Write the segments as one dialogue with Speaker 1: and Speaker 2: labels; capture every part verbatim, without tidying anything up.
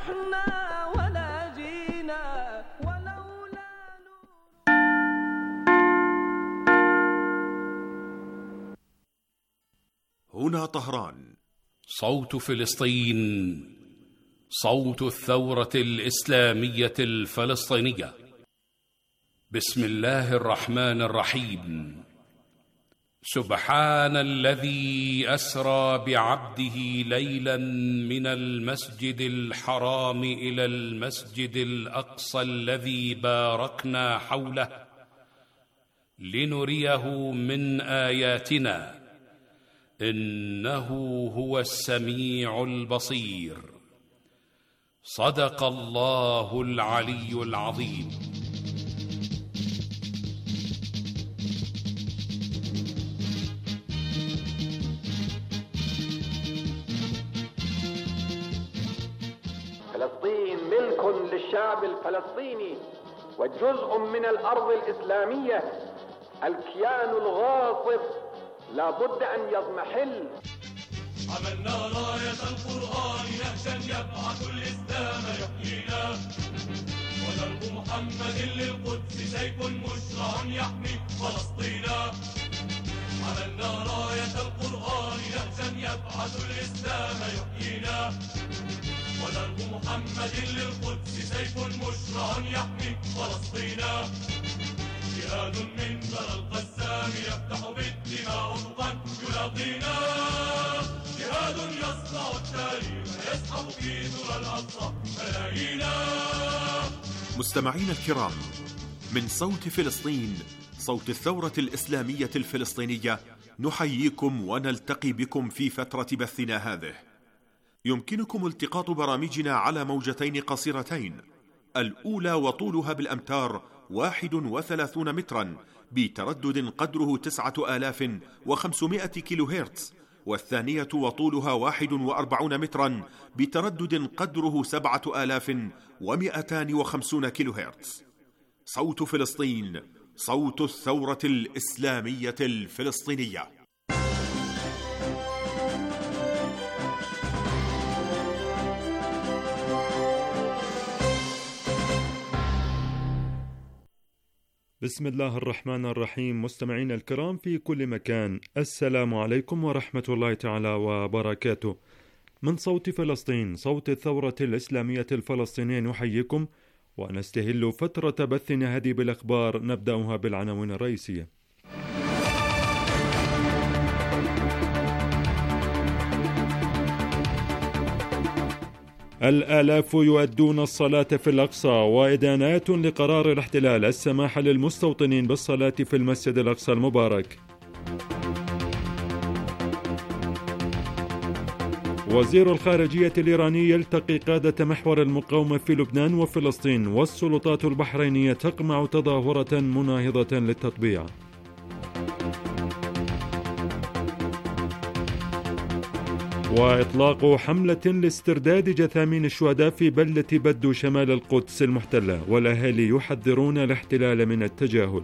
Speaker 1: رحنا ولا جينا ولولا
Speaker 2: هنا طهران.
Speaker 3: صوت فلسطين، صوت الثورة الإسلامية الفلسطينية. بسم الله الرحمن الرحيم. سبحان الذي أسرى بعبده ليلا من المسجد الحرام إلى المسجد الأقصى الذي باركنا حوله لنريه من آياتنا إنه هو السميع البصير. صدق الله العلي العظيم.
Speaker 4: فلسطين ملك للشعب الفلسطيني وجزء من الأرض الإسلامية. الكيان الغاصب لا بد أن يضمحل.
Speaker 5: عملنا راية القرآن نهجا يبعث الإسلام يحيينا، ودرب محمد للقدس سيف مشرع يحمي فلسطينا. عملنا راية القرآن نهجا يبعث الإسلام يحيينا، ودرب محمد للقدس سيف مشرع يحمي فلسطينا. جهاد من ثرى القسام يفتح بالدماء أفقا يلاقينا، جهاد يصنع التاريخ يسحب في ذرى الأقصى ملايينا.
Speaker 2: مستمعين الكرام، من صوت فلسطين، صوت الثورة الإسلامية الفلسطينية، نحييكم ونلتقي بكم في فترة بثنا هذه. يمكنكم التقاط برامجنا على موجتين قصيرتين، الأولى وطولها بالأمتار واحد وثلاثون مترا بتردد قدره تسعة آلاف وخمسمائة كيلو هرتز، والثانية وطولها واحد وأربعون مترا بتردد قدره سبعة آلاف ومئتان وخمسون كيلو هرتز. صوت فلسطين، صوت الثورة الإسلامية الفلسطينية.
Speaker 6: بسم الله الرحمن الرحيم. مستمعينا الكرام في كل مكان، السلام عليكم ورحمة الله تعالى وبركاته. من صوت فلسطين، صوت الثورة الإسلامية الفلسطينية، نحييكم ونستهل فترة بثنا هذه بالأخبار. نبدأها بالعناوين الرئيسية. الآلاف يؤدون الصلاة في الأقصى، وإدانات لقرار الاحتلال السماح للمستوطنين بالصلاة في المسجد الأقصى المبارك. وزير الخارجية الإيراني يلتقي قادة محور المقاومة في لبنان وفلسطين، والسلطات البحرينية تقمع تظاهرة مناهضة للتطبيع. وإطلاق حملة لاسترداد جثامين الشهداء في بلدة بدو شمال القدس المحتلة، والأهالي يحذرون الاحتلال من التجاهل.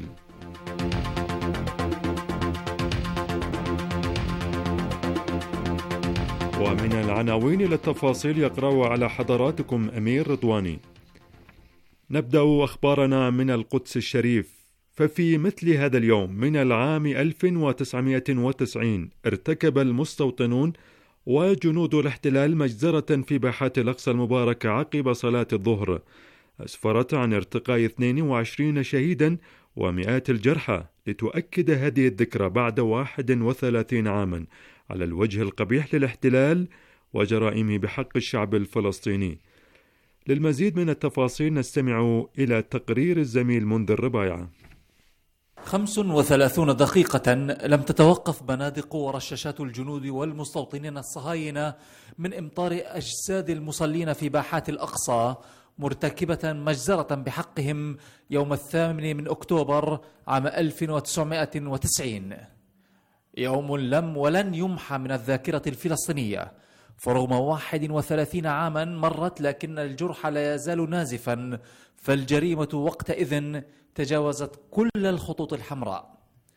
Speaker 6: ومن العناوين للتفاصيل يقرأ على حضراتكم أمير رضواني. نبدأ أخبارنا من القدس الشريف. ففي مثل هذا اليوم من العام ألف وتسعمائة وتسعين ارتكب المستوطنون وجنود الاحتلال مجزرة في باحات الأقصى المبارك عقب صلاة الظهر، أسفرت عن ارتقاء اثنين وعشرين شهيدا ومئات الجرحى، لتؤكد هذه الذكرى بعد واحد وثلاثين عاما على الوجه القبيح للاحتلال وجرائمه بحق الشعب الفلسطيني. للمزيد من التفاصيل نستمع إلى تقرير الزميل منذر ربايعة.
Speaker 7: خمس وثلاثون دقيقة لم تتوقف بنادق ورشاشات الجنود والمستوطنين الصهاينة من إمطار أجساد المصلين في باحات الأقصى، مرتكبة مجزرة بحقهم يوم الثامن من أكتوبر عام ألف وتسعمائة وتسعين. يوم لم ولن يمحى من الذاكرة الفلسطينية، فرغم واحد وثلاثين عاما مرت لكن الجرح لا يزال نازفا، فالجريمة وقتئذ تجاوزت كل الخطوط الحمراء.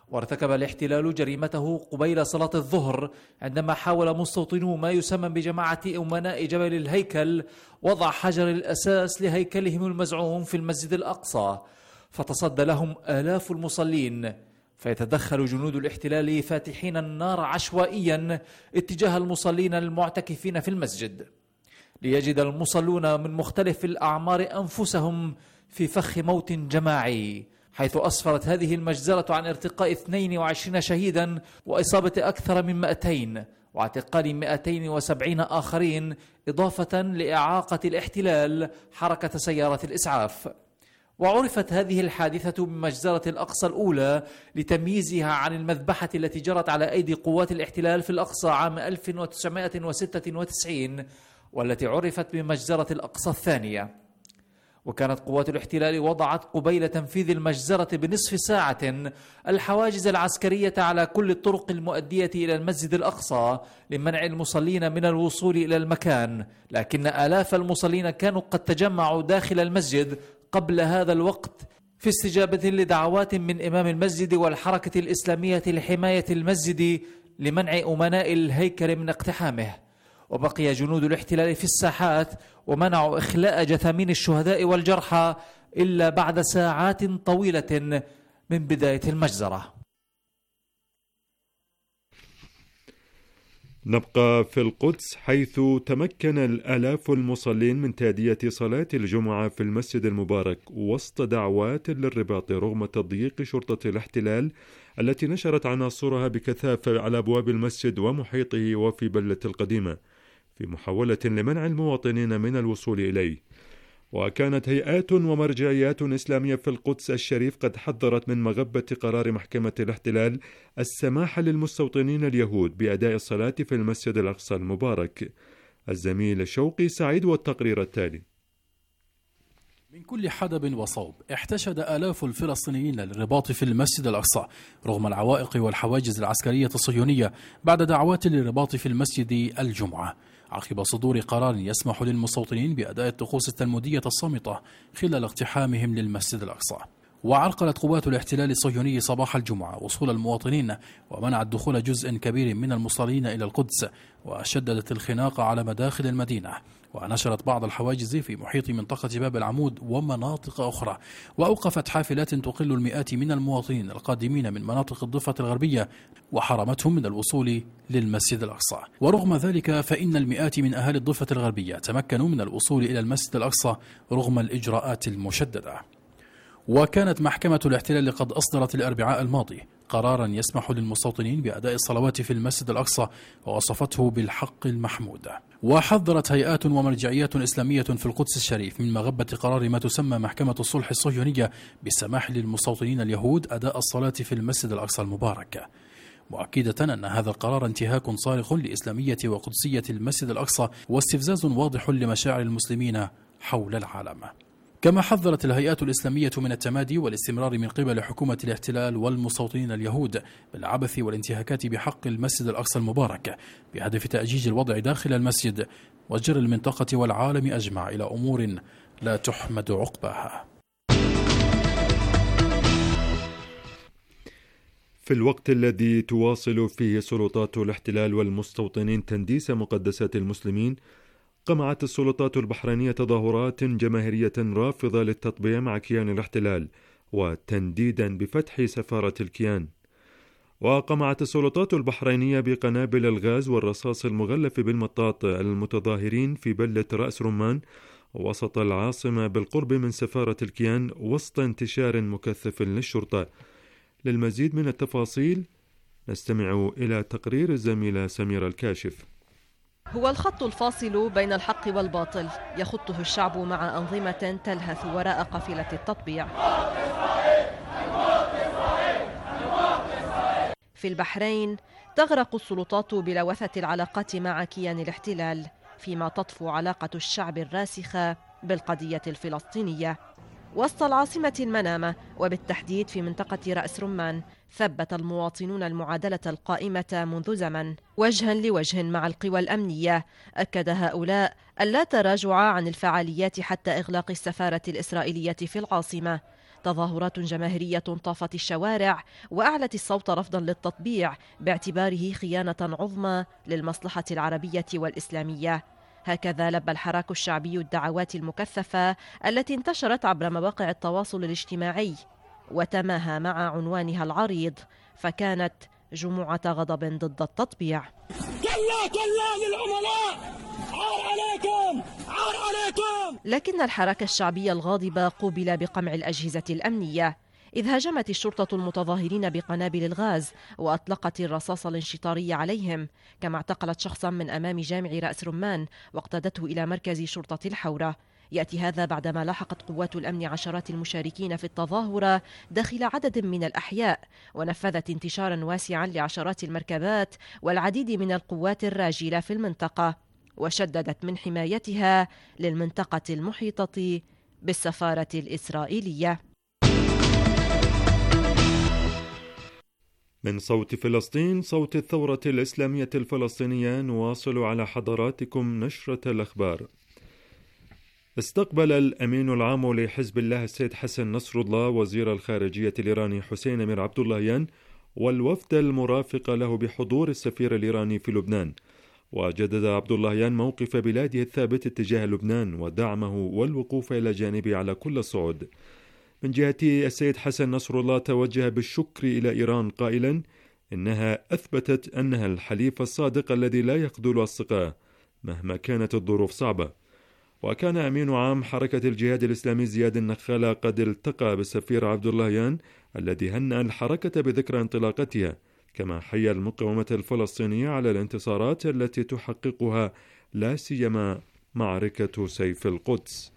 Speaker 7: وارتكب الاحتلال جريمته قبيل صلاة الظهر عندما حاول مستوطنو ما يسمى بجماعة أمناء جبل الهيكل وضع حجر الأساس لهيكلهم المزعوم في المسجد الأقصى، فتصدى لهم آلاف المصلين، فيتدخل جنود الاحتلال فاتحين النار عشوائيا اتجاه المصلين المعتكفين في المسجد، ليجد المصلون من مختلف الأعمار أنفسهم في فخ موت جماعي، حيث أسفرت هذه المجزرة عن ارتقاء اثنين وعشرين شهيدا وإصابة أكثر من مئتين واعتقال مئتين وسبعين آخرين، إضافة لإعاقة الاحتلال حركة سيارة الإسعاف. وعرفت هذه الحادثة بمجزرة الأقصى الأولى لتمييزها عن المذبحة التي جرت على أيدي قوات الاحتلال في الأقصى عام ألف وتسعمائة وستة وتسعين، والتي عرفت بمجزرة الأقصى الثانية. وكانت قوات الاحتلال وضعت قبيل تنفيذ المجزرة بنصف ساعة الحواجز العسكرية على كل الطرق المؤدية إلى المسجد الأقصى لمنع المصلين من الوصول إلى المكان، لكن آلاف المصلين كانوا قد تجمعوا داخل المسجد قبل هذا الوقت في استجابة لدعوات من إمام المسجد والحركة الإسلامية لحماية المسجد لمنع أمناء الهيكل من اقتحامه. وبقي جنود الاحتلال في الساحات ومنعوا إخلاء جثامين الشهداء والجرحى إلا بعد ساعات طويلة من بداية المجزرة.
Speaker 6: نبقى في القدس، حيث تمكن الآلاف المصلين من تأدية صلاة الجمعة في المسجد المبارك وسط دعوات للرباط رغم تضييق شرطة الاحتلال التي نشرت عناصرها بكثافة على أبواب المسجد ومحيطه وفي بلة القديمة في محاولة لمنع المواطنين من الوصول إليه. وكانت هيئات ومرجعيات إسلامية في القدس الشريف قد حذرت من مغبة قرار محكمة الاحتلال السماح للمستوطنين اليهود بأداء الصلاة في المسجد الأقصى المبارك. الزميل شوقي سعيد والتقرير التالي.
Speaker 8: من كل حدب وصوب احتشد آلاف الفلسطينيين للرباط في المسجد الأقصى رغم العوائق والحواجز العسكرية الصهيونية بعد دعوات للرباط في المسجد الجمعة، عقب صدور قرار يسمح للمستوطنين بأداء الطقوس التلمودية الصامتة خلال اقتحامهم للمسجد الأقصى. وعرقلت قوات الاحتلال الصهيوني صباح الجمعة وصول المواطنين ومنعت دخول جزء كبير من المصلين إلى القدس، وشددت الخناق على مداخل المدينة، ونشرت بعض الحواجز في محيط منطقة باب العمود ومناطق أخرى، وأوقفت حافلات تقل المئات من المواطنين القادمين من مناطق الضفة الغربية وحرمتهم من الوصول للمسجد الأقصى. ورغم ذلك فإن المئات من أهالي الضفة الغربية تمكنوا من الوصول إلى المسجد الأقصى رغم الإجراءات المشددة. وكانت محكمة الاحتلال قد أصدرت الأربعاء الماضي قرارا يسمح للمستوطنين بأداء الصلوات في المسجد الأقصى ووصفته بالحق المحمود. وحذرت هيئات ومرجعيات إسلامية في القدس الشريف من مغبة قرار ما تسمى محكمة الصلح الصهيونية بالسماح للمستوطنين اليهود أداء الصلاة في المسجد الأقصى المبارك، مؤكدة أن هذا القرار انتهاك صارخ لإسلامية وقدسية المسجد الأقصى واستفزاز واضح لمشاعر المسلمين حول العالم. كما حذرت الهيئات الإسلامية من التمادي والاستمرار من قبل حكومة الاحتلال والمستوطنين اليهود بالعبث والانتهاكات بحق المسجد الأقصى المبارك بهدف تأجيج الوضع داخل المسجد وجر المنطقة والعالم أجمع إلى أمور لا تحمد عقباها.
Speaker 6: في الوقت الذي تواصل فيه سلطات الاحتلال والمستوطنين تنديس مقدسات المسلمين، قمعت السلطات البحرينية تظاهرات جماهيرية رافضة للتطبيع مع كيان الاحتلال وتنديدا بفتح سفارة الكيان. وقمعت السلطات البحرينية بقنابل الغاز والرصاص المغلف بالمطاط المتظاهرين في بلة رأس رمان وسط العاصمة بالقرب من سفارة الكيان وسط انتشار مكثف للشرطة. للمزيد من التفاصيل نستمع إلى تقرير الزميلة سميرة الكاشف.
Speaker 9: هو الخط الفاصل بين الحق والباطل يخطه الشعب مع أنظمة تلهث وراء قافلة التطبيع. في البحرين تغرق السلطات بلوثة العلاقات مع كيان الاحتلال، فيما تطفو علاقة الشعب الراسخة بالقضية الفلسطينية. وسط العاصمة المنامة وبالتحديد في منطقة رأس رمان، ثبت المواطنون المعادلة القائمة منذ زمن وجها لوجه مع القوى الأمنية. أكد هؤلاء ألا تراجع عن الفعاليات حتى إغلاق السفارة الإسرائيلية في العاصمة. تظاهرات جماهيرية طافت الشوارع وأعلت الصوت رفضا للتطبيع باعتباره خيانة عظمى للمصلحة العربية والإسلامية. هكذا لبى الحراك الشعبي الدعوات المكثفة التي انتشرت عبر مواقع التواصل الاجتماعي وتماهى مع عنوانها العريض، فكانت جموعة غضب ضد التطبيع.
Speaker 10: كلا كلا للعملاء، عار عليكم عار عليكم.
Speaker 9: لكن الحراك الشعبي الغاضب قوبل بقمع الأجهزة الأمنية، إذ هاجمت الشرطة المتظاهرين بقنابل الغاز وأطلقت الرصاص الانشطاري عليهم، كما اعتقلت شخصا من أمام جامع رأس رمان واقتادته إلى مركز شرطة الحورة. يأتي هذا بعدما لاحقت قوات الأمن عشرات المشاركين في التظاهرة داخل عدد من الأحياء، ونفذت انتشارا واسعا لعشرات المركبات والعديد من القوات الراجلة في المنطقة، وشددت من حمايتها للمنطقة المحيطة بالسفارة الإسرائيلية.
Speaker 6: من صوت فلسطين، صوت الثورة الإسلامية الفلسطينية، نواصل على حضراتكم نشرة الأخبار. استقبل الأمين العام لحزب الله السيد حسن نصر الله وزير الخارجية الإيراني حسين أمير عبد اللهيان والوفد المرافق له بحضور السفير الإيراني في لبنان. وجدد عبد اللهيان موقف بلاده الثابت اتجاه لبنان ودعمه والوقوف إلى جانبه على كل الصعود. من جهته السيد حسن نصر الله توجه بالشكر إلى إيران قائلا إنها أثبتت أنها الحليف الصادق الذي لا يخذل أصدقائه مهما كانت الظروف صعبة. وكان أمين عام حركة الجهاد الإسلامي زياد النخالة قد التقى بالسفير عبد اللهيان الذي هنأ الحركة بذكرى انطلاقتها، كما حيا المقاومة الفلسطينية على الانتصارات التي تحققها لا سيما معركة سيف القدس.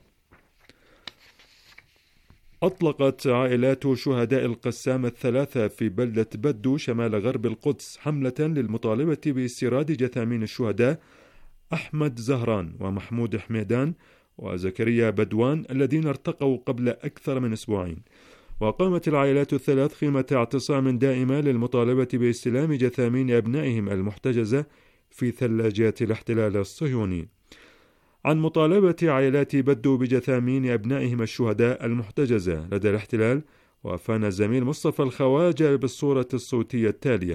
Speaker 6: أطلقت عائلات شهداء القسام الثلاثة في بلدة بدو شمال غرب القدس حملة للمطالبة باستيراد جثامين الشهداء أحمد زهران ومحمود حميدان وزكريا بدوان الذين ارتقوا قبل أكثر من أسبوعين. وقامت العائلات الثلاث خيمة اعتصام دائمة للمطالبة باستلام جثامين أبنائهم المحتجزة في ثلاجات الاحتلال الصهيوني. عن مطالبة عائلات بدو بجثامين أبنائهم الشهداء المحتجزة لدى الاحتلال، وافانا الزميل مصطفى الخواجة بالصورة الصوتية التالية.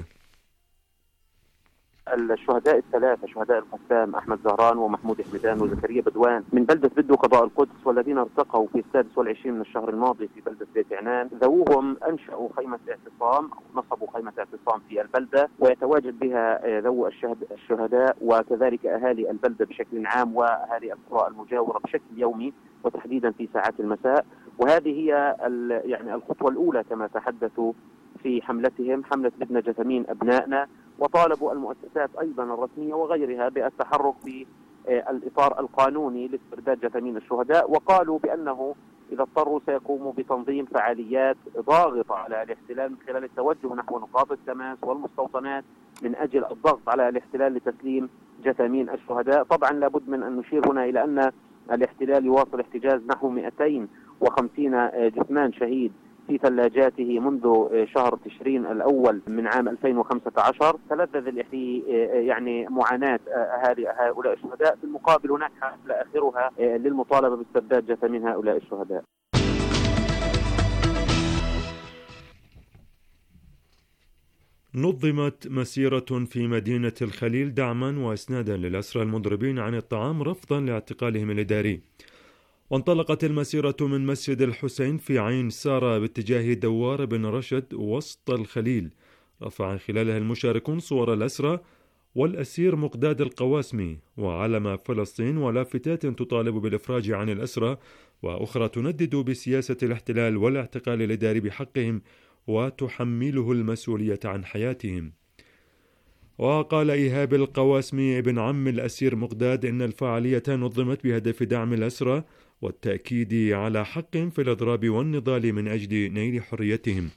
Speaker 11: الشهداء الثلاثة شهداء القسام أحمد زهران ومحمود حميدان وزكريا بدوان من بلدة بدو قضاء القدس، والذين ارتقوا في السادس والعشرين من الشهر الماضي في بلدة بيت عنان، ذووهم أنشأوا خيمة اعتصام أو نصبوا خيمة اعتصام في البلدة، ويتواجد بها ذوو الشهداء وكذلك أهالي البلدة بشكل عام وأهالي القرى المجاورة بشكل يومي وتحديدا في ساعات المساء. وهذه هي يعني الخطوة الأولى كما تحدثوا في حملتهم، حملة بدنا جثامين أبنائنا، وطالبوا المؤسسات أيضا الرسمية وغيرها بالتحرك بالإطار القانوني لاسترداد جثامين الشهداء، وقالوا بأنه إذا اضطروا سيقوموا بتنظيم فعاليات ضاغطة على الاحتلال من خلال التوجه نحو نقاط التماس والمستوطنات من أجل الضغط على الاحتلال لتسليم جثامين الشهداء. طبعا لابد من أن نشير هنا إلى أن الاحتلال يواصل احتجاز نحو مئتين وخمسين جثمان شهيد في ثلاجاته منذ شهر تشرين الأول من عام ألفين وخمسة عشر. تلذذ في يعني معاناة أهالي هؤلاء الشهداء، في المقابل هناك حملة آخرها للمطالبة باسترداد جثامين هؤلاء الشهداء.
Speaker 6: نظمت مسيرة في مدينة الخليل دعما وإسنادا للأسرى المضربين عن الطعام رفضا لاعتقالهم الإداري. وانطلقت المسيرة من مسجد الحسين في عين سارة باتجاه دوار بن رشد وسط الخليل، رفع خلالها المشاركون صور الأسرى والأسير مقداد القواسمي وعلم فلسطين ولافتات تطالب بالإفراج عن الأسرى، وأخرى تندد بسياسة الاحتلال والاعتقال الإداري بحقهم وتحمله المسؤولية عن حياتهم. وقال إيهاب القواسمي ابن عم الأسير مقداد إن الفعالية نظمت بهدف دعم الأسرى والتأكيد على حقهم في الإضراب والنضال من أجل نيل حريتهم.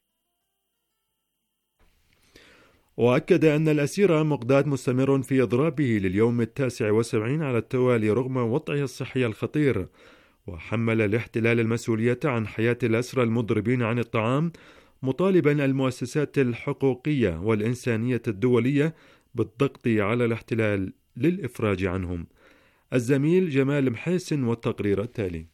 Speaker 6: وأكد أن الأسير مقداد مستمر في إضرابه لليوم التاسع والسبعين على التوالي رغم وضعه الصحي الخطير، وحمل الاحتلال المسؤولية عن حياة الأسرى المضربين عن الطعام، مطالبا المؤسسات الحقوقية والإنسانية الدولية بالضغط على الاحتلال للإفراج عنهم. الزميل جمال محاسن والتقرير التالي.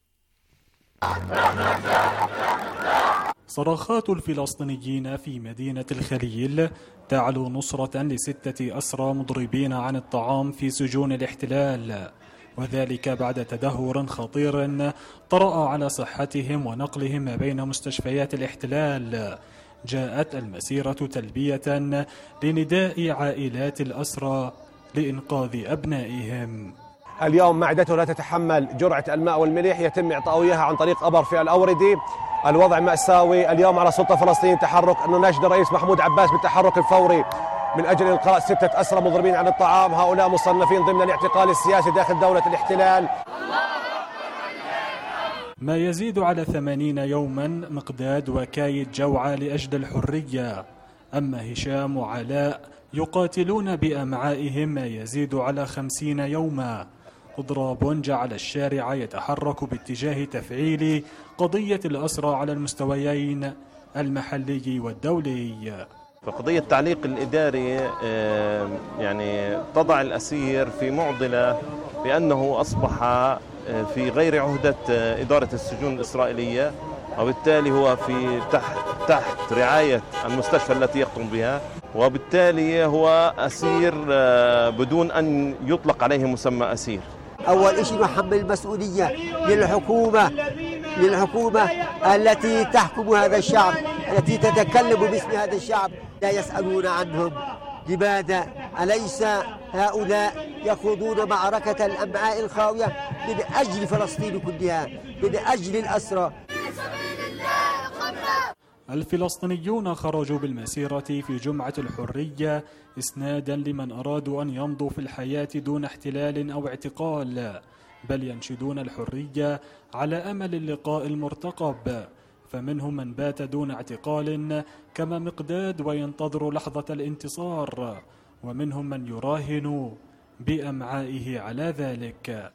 Speaker 12: صراخات الفلسطينيين في مدينة الخليل تعلو نصرة لستة أسرى مضربين عن الطعام في سجون الاحتلال، وذلك بعد تدهور خطير طرأ على صحتهم ونقلهم ما بين مستشفيات الاحتلال. جاءت المسيرة تلبية لنداء عائلات الأسرى لإنقاذ أبنائهم.
Speaker 13: اليوم معدته لا تتحمل جرعة الماء والملح، يتم إعطائه إياها عن طريق أبر في الأوردي. الوضع مأساوي. اليوم على سلطة فلسطين تحرك أنه ناشد الرئيس محمود عباس بالتحرك الفوري من أجل إلقاء ستة أسرى مضربين عن الطعام. هؤلاء مصنفين ضمن الاعتقال السياسي داخل دولة الاحتلال.
Speaker 12: ما يزيد على ثمانين يوما مقداد وكايد جوعى لأجل الحرية. أما هشام وعلاء يقاتلون بأمعائهم ما يزيد على خمسين يوما. إضراب جعل الشارع يتحرك باتجاه تفعيل قضية الأسرى على المستويين المحلي والدولي.
Speaker 14: فقضية التعليق الإداري يعني تضع الأسير في معضلة، لأنه أصبح في غير عهدة إدارة السجون الإسرائيلية، وبالتالي هو في تحت تحت رعاية المستشفى التي يقوم بها، وبالتالي هو أسير بدون أن يطلق عليه مسمى أسير.
Speaker 15: أول شيء نحمل المسؤولية للحكومة للحكومة التي تحكم هذا الشعب، التي تتكلم باسم هذا الشعب. لا يسألون عنهم. لماذا؟ أليس هؤلاء يخوضون معركة الأمعاء الخاوية من أجل فلسطين كلها، من أجل الأسرى؟
Speaker 12: الفلسطينيون خرجوا بالمسيرة في جمعة الحرية إسنادا لمن أرادوا أن يمضوا في الحياة دون احتلال أو اعتقال، بل ينشدون الحرية على أمل اللقاء المرتقب. فمنهم من بات دون اعتقال كما مقداد وينتظر لحظة الانتصار، ومنهم من يراهن بأمعائه على ذلك.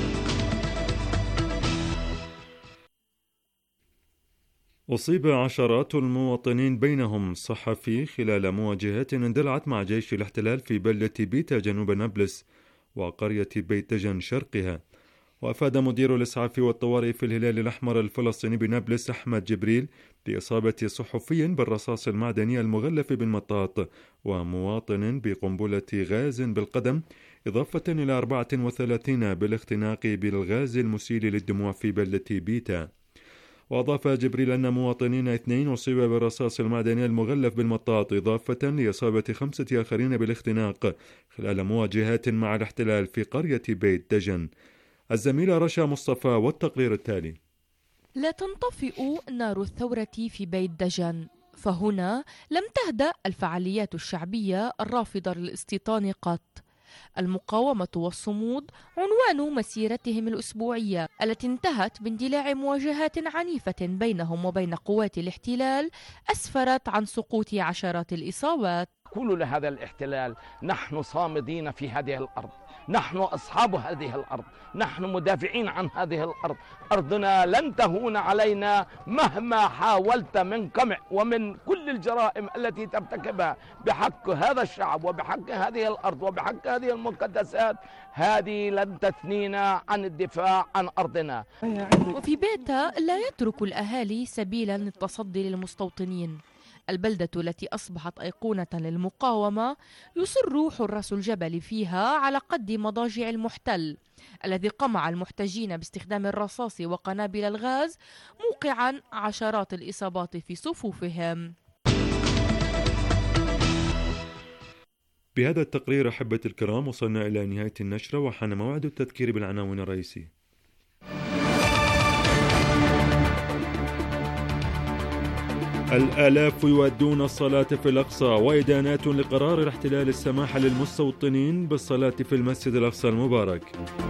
Speaker 6: أصيب عشرات المواطنين بينهم صحفي خلال مواجهات اندلعت مع جيش الاحتلال في بلدة بيتا جنوب نابلس وقرية بيت دجن شرقها. وأفاد مدير الإسعاف والطوارئ في الهلال الأحمر الفلسطيني بنابلس أحمد جبريل بإصابة صحفي بالرصاص المعدني المغلف بالمطاط ومواطن بقنبلة غاز بالقدم، إضافة إلى أربعة وثلاثين بالاختناق بالغاز المسيل للدموع في بلدة بيتا. وأضاف جبريل أن مواطنين اثنين أصيبوا بالرصاص المعدني المغلف بالمطاط، إضافة لإصابة خمسة آخرين بالاختناق خلال مواجهات مع الاحتلال في قرية بيت دجن. الزميلة رشا مصطفى والتقرير التالي.
Speaker 16: لا تنطفئ نار الثورة في بيت دجن، فهنا لم تهدأ الفعاليات الشعبية الرافضة للاستيطان قط. المقاومة والصمود عنوان مسيرتهم الأسبوعية التي انتهت باندلاع مواجهات عنيفة بينهم وبين قوات الاحتلال أسفرت عن سقوط عشرات الإصابات.
Speaker 17: قولوا لهذا الاحتلال نحن صامدين في هذه الأرض، نحن أصحاب هذه الأرض، نحن مدافعين عن هذه الأرض، أرضنا لن تهون علينا مهما حاولت من قمع ومن كل الجرائم التي ترتكبها بحق هذا الشعب وبحق هذه الأرض وبحق هذه المقدسات، هذه لن تثنينا عن الدفاع عن أرضنا.
Speaker 16: وفي بيتا لا يترك الأهالي سبيلا للتصدي للمستوطنين. البلدة التي أصبحت أيقونة للمقاومة يصر حراس الجبل فيها على قد مضاجع المحتل الذي قمع المحتجين باستخدام الرصاص وقنابل الغاز، موقعا عشرات الإصابات في صفوفهم.
Speaker 6: بهذا التقرير أحبة الكرام وصلنا إلى نهاية النشرة، وحان موعد التذكير بالعناوين الرئيسية. الآلاف يؤدون الصلاة في الأقصى، وإدانات لقرار الاحتلال السماح للمستوطنين بالصلاة في المسجد الأقصى المبارك.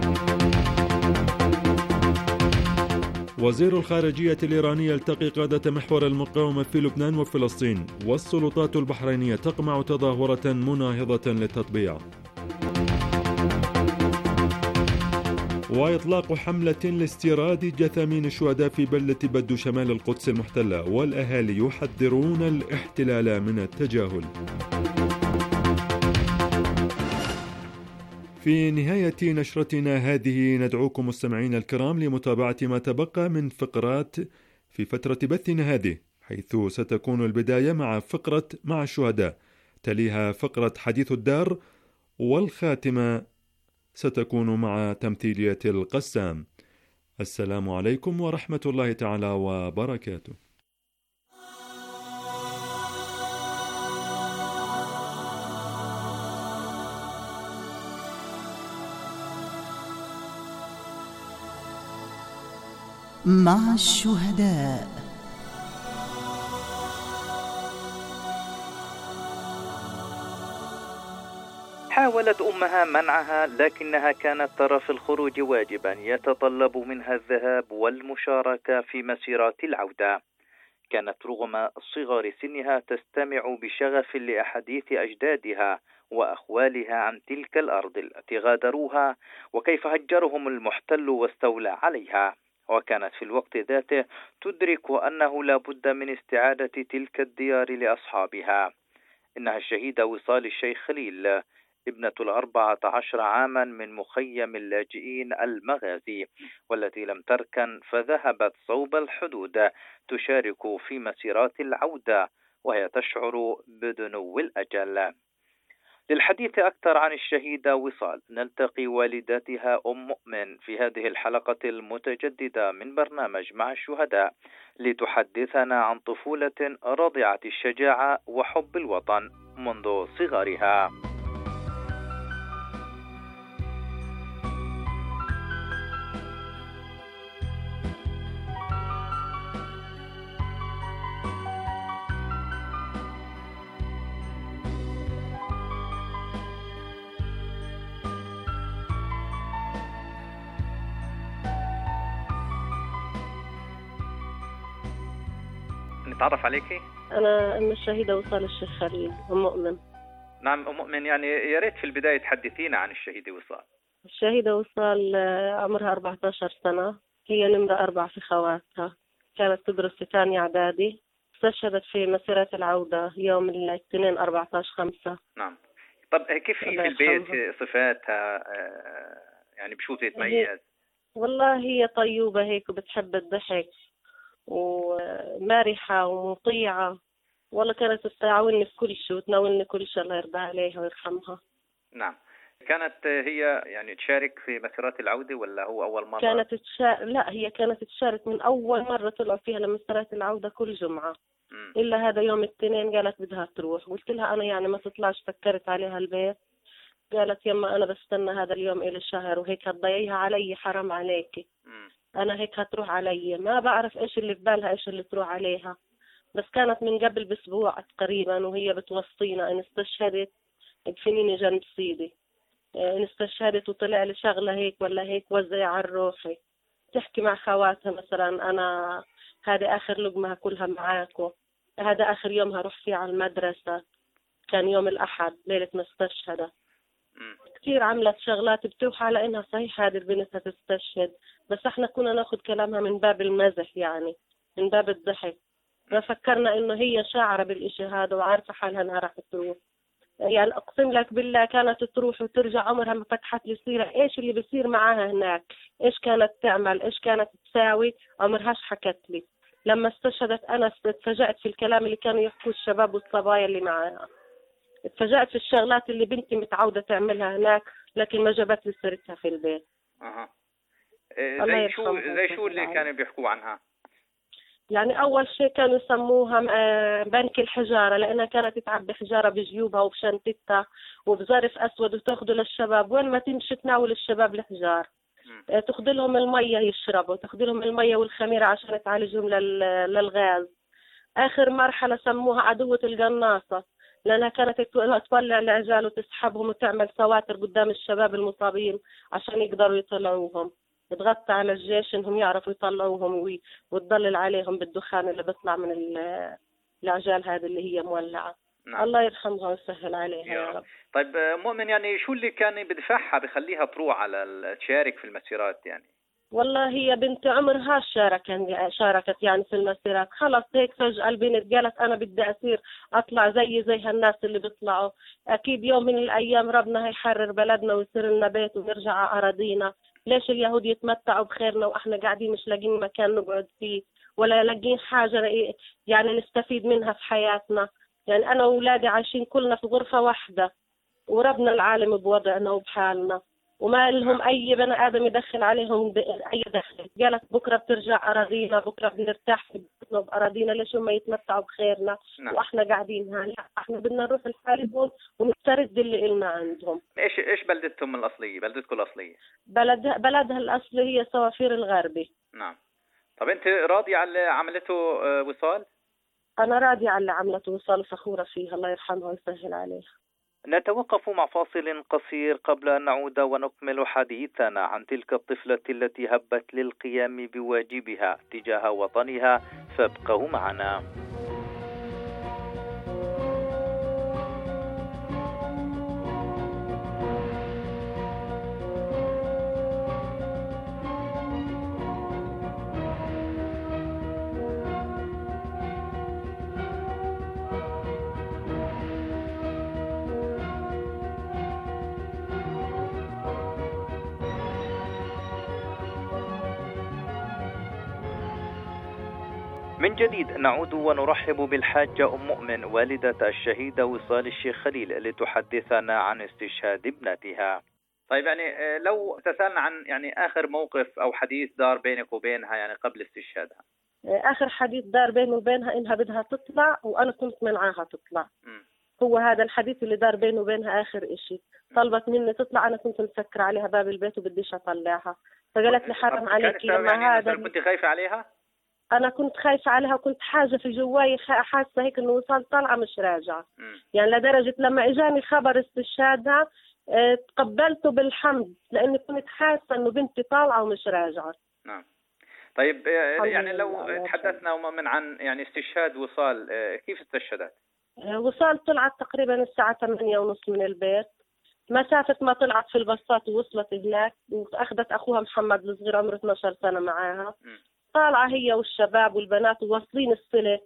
Speaker 6: وزير الخارجية الإيراني يلتقي قادة محور المقاومة في لبنان وفلسطين، والسلطات البحرينية تقمع تظاهرة مناهضة للتطبيع. وإطلاق حملة لاستيراد جثامين الشهداء في بلدة بدو شمال القدس المحتلة، والأهالي يحذرون الاحتلال من التجاهل. في نهاية نشرتنا هذه ندعوكم مستمعين الكرام لمتابعة ما تبقى من فقرات في فترة بثنا هذه، حيث ستكون البداية مع فقرة مع الشهداء، تليها فقرة حديث الدار، والخاتمة ستكون مع تمثيلية القسام. السلام عليكم ورحمة الله تعالى وبركاته.
Speaker 18: مع الشهداء.
Speaker 19: حاولت أمها منعها، لكنها كانت ترى في الخروج واجبا يتطلب منها الذهاب والمشاركة في مسيرات العودة. كانت رغم صغر سنها تستمع بشغف لأحاديث أجدادها وأخوالها عن تلك الأرض التي غادروها وكيف هجرهم المحتل واستولى عليها، وكانت في الوقت ذاته تدرك أنه لا بد من استعادة تلك الديار لأصحابها. إنها الشهيدة وصال الشيخ خليل، ابنة الأربعة عشر عاما من مخيم اللاجئين المغازي، والتي لم تركن فذهبت صوب الحدود تشارك في مسيرات العودة وهي تشعر بدنو الأجل. للحديث أكثر عن الشهيدة وصال نلتقي والدتها أم مؤمن في هذه الحلقة المتجددة من برنامج مع الشهداء، لتحدثنا عن طفولة رضعت الشجاعة وحب الوطن منذ صغرها. نتعرف عليكي؟
Speaker 20: أنا أم الشهيدة وصال الشيخ خليل، أم مؤمن.
Speaker 19: نعم أم مؤمن، يعني يا ريت في البداية تحدثينا عن الشهيدة وصال.
Speaker 20: الشهيدة وصال عمرها أربعة عشر سنة، هي نمرة أربعة في خواتها، كانت تدرس في ثانية إعدادي، استشهدت في مسيرة العودة يوم الاثنين أربعة عشر خمسة.
Speaker 19: نعم. طب كيف هي في البيت صفاتها، يعني بشو تتميز؟
Speaker 20: والله هي طيوبة هيك وبتحب الضحك ومارحة ومطيعة، والله كانت تتعاونني في كل شيء وتناولني كل شيء، الله يرضى عليها ويرحمها.
Speaker 19: نعم. كانت هي يعني تشارك في مسيرات العودة ولا هو أول مرة؟
Speaker 20: كانت تشارك، لا هي كانت تشارك من أول مرة طلعوا فيها لمسيرات العودة كل جمعة. م. إلا هذا يوم الاثنين قالت بدها تروح، قلت لها أنا يعني ما تطلعش، فكرت عليها البيت، قالت يما أنا بستنى هذا اليوم إلى شهر وهيك هتضيعيها علي، حرام عليكي. م. أنا هيك هتروح علي، ما بعرف إيش اللي في بالها إيش اللي تروح عليها، بس كانت من قبل بأسبوع تقريبا وهي بتوصينا إن استشهدت بفنيني جنب سيدي، إن استشهدت وطلع لي شغلة هيك ولا هيك وزعي على روحي، تحكي مع خواتها مثلا أنا هذه آخر لقمة كلها معاكم، هذا آخر يوم هروح فيه على المدرسة، كان يوم الأحد ليلة ما استشهدت. كثير عملت شغلات بتوحى على إنها صحيح هذه البنت هتستشهد، بس احنا كنا ناخذ كلامها من باب المزح، يعني من باب الضحك، ما فكرنا إنه هي شاعرة بالإشي هذا وعارفة حالها إنها راح تروح. يعني أقسم لك بالله كانت تروح وترجع عمرها ما فتحت لي سيرة إيش اللي بيصير معاها هناك، إيش كانت تعمل، إيش كانت تساوي، عمرهاش حكت لي. لما استشهدت أنا اتفاجأت في الكلام اللي كانوا يحكوا الشباب والصبايا اللي معاها، اتفاجأت في الشغلات اللي بنتي متعودة تعملها هناك لكن ما جابت لي سيرتها في البيت.
Speaker 19: أها. إيه زي شو زي شو اللي كانوا بيحكوا عنها؟
Speaker 20: يعني أول شيء كانوا يسموها بنك الحجارة، لأنها كانت تعبي حجارة بجيوبها وبشنطتها وبظرف أسود وتاخده للشباب، وين ما تمشي تناول الشباب الحجار، تاخذ لهم المية يشربوا، تاخذ لهم المية والخميرة عشان تعالجهم للغاز. آخر مرحلة سموها عدوة القناصة، لأنها كانت تولع العجال وتسحبهم وتعمل سواتر قدام الشباب المصابين عشان يقدروا يطلعوهم، تغطى على الجيش إنهم يعرفوا يطلعوهم وتضلل عليهم بالدخان اللي بيطلع من العجال هذه اللي هي مولعة. نعم. الله يرحمها ويسهل عليها يا رب.
Speaker 19: طيب مؤمن، يعني شو اللي كان بدفعها بخليها تروح على تشارك في المسيرات؟ يعني
Speaker 20: والله هي بنت عمرها شاركت شاركت يعني في المسيرات. خلص هيك فجأة البنت قالت أنا بدي أصير أطلع زي زي هالناس اللي بيطلعوا. أكيد يوم من الأيام ربنا هيحرر بلدنا ويصير لنا بيت ونرجع على أراضينا. ليش اليهود يتمتعوا بخيرنا وإحنا قاعدين مش لاقين مكان نقعد فيه ولا لاقين حاجة يعني نستفيد منها في حياتنا؟ يعني أنا وأولادي عايشين كلنا في غرفة واحدة وربنا العالم بوضعنا وبحالنا، وما لهم أي بني آدم يدخل عليهم أي دخل. قالت بكرة بترجع أراضينا، بكرة بنرتاح في بيتنا بأراضينا، ليش هم يتمتعوا بخيرنا؟ نعم. وإحنا قاعدين هون. لا، إحنا بدنا نروح لحالهم ونسترد اللي إلنا عندهم.
Speaker 19: إيش إيش بلدتهم الأصلية؟ بلدتكم الأصلية؟
Speaker 20: بلد بلدها الأصلي هي صوافير الغربي.
Speaker 19: نعم. طب أنت راضية على اللي عملته وصال؟
Speaker 20: أنا راضية على اللي عملته وصال، فخورة فيها، الله يرحمها ويسهل عليها.
Speaker 19: نتوقف مع فاصل قصير قبل أن نعود ونكمل حديثنا عن تلك الطفلة التي هبت للقيام بواجبها تجاه وطنها، فابقوا معنا. من جديد نعود ونرحب بالحاجة أم مؤمن والدة الشهيدة وصال الشيخ خليل لتحدثنا عن استشهاد ابنتها. طيب يعني لو تسألنا عن يعني آخر موقف أو حديث دار بينك وبينها يعني قبل استشهادها.
Speaker 20: آخر حديث دار بيني وبينها إنها بدها تطلع وأنا كنت منعاها تطلع. م. هو هذا الحديث اللي دار بيني وبينها آخر إشي. طلبت مني تطلع، أنا كنت مسكر عليها باب البيت وبديش أطلعها، فقالت لي حرام عليك لما
Speaker 19: يعني
Speaker 20: هذا.
Speaker 19: كنت خايفة عليها؟
Speaker 20: أنا كنت خايفة عليها وكنت حاجة في جواي حاسة هيك إنه وصال طالعة مش راجعة. م. يعني لدرجة لما إجاني خبر استشهادها اه تقبلته بالحمد، لأني كنت حاسة إنه بنتي طالعة ومش راجعة.
Speaker 19: نعم. طيب يعني لو تحدثنا من عن يعني استشهاد وصال، كيف استشهدت؟
Speaker 20: وصال طلعت تقريبا الساعة ثمانية ونص من البيت، مسافة ما طلعت في الباصات ووصلت هناك وأخذت أخوها محمد الصغير عمره اثني عشر سنة معاها. م. طالعة هي والشباب والبنات وواصلين السلة،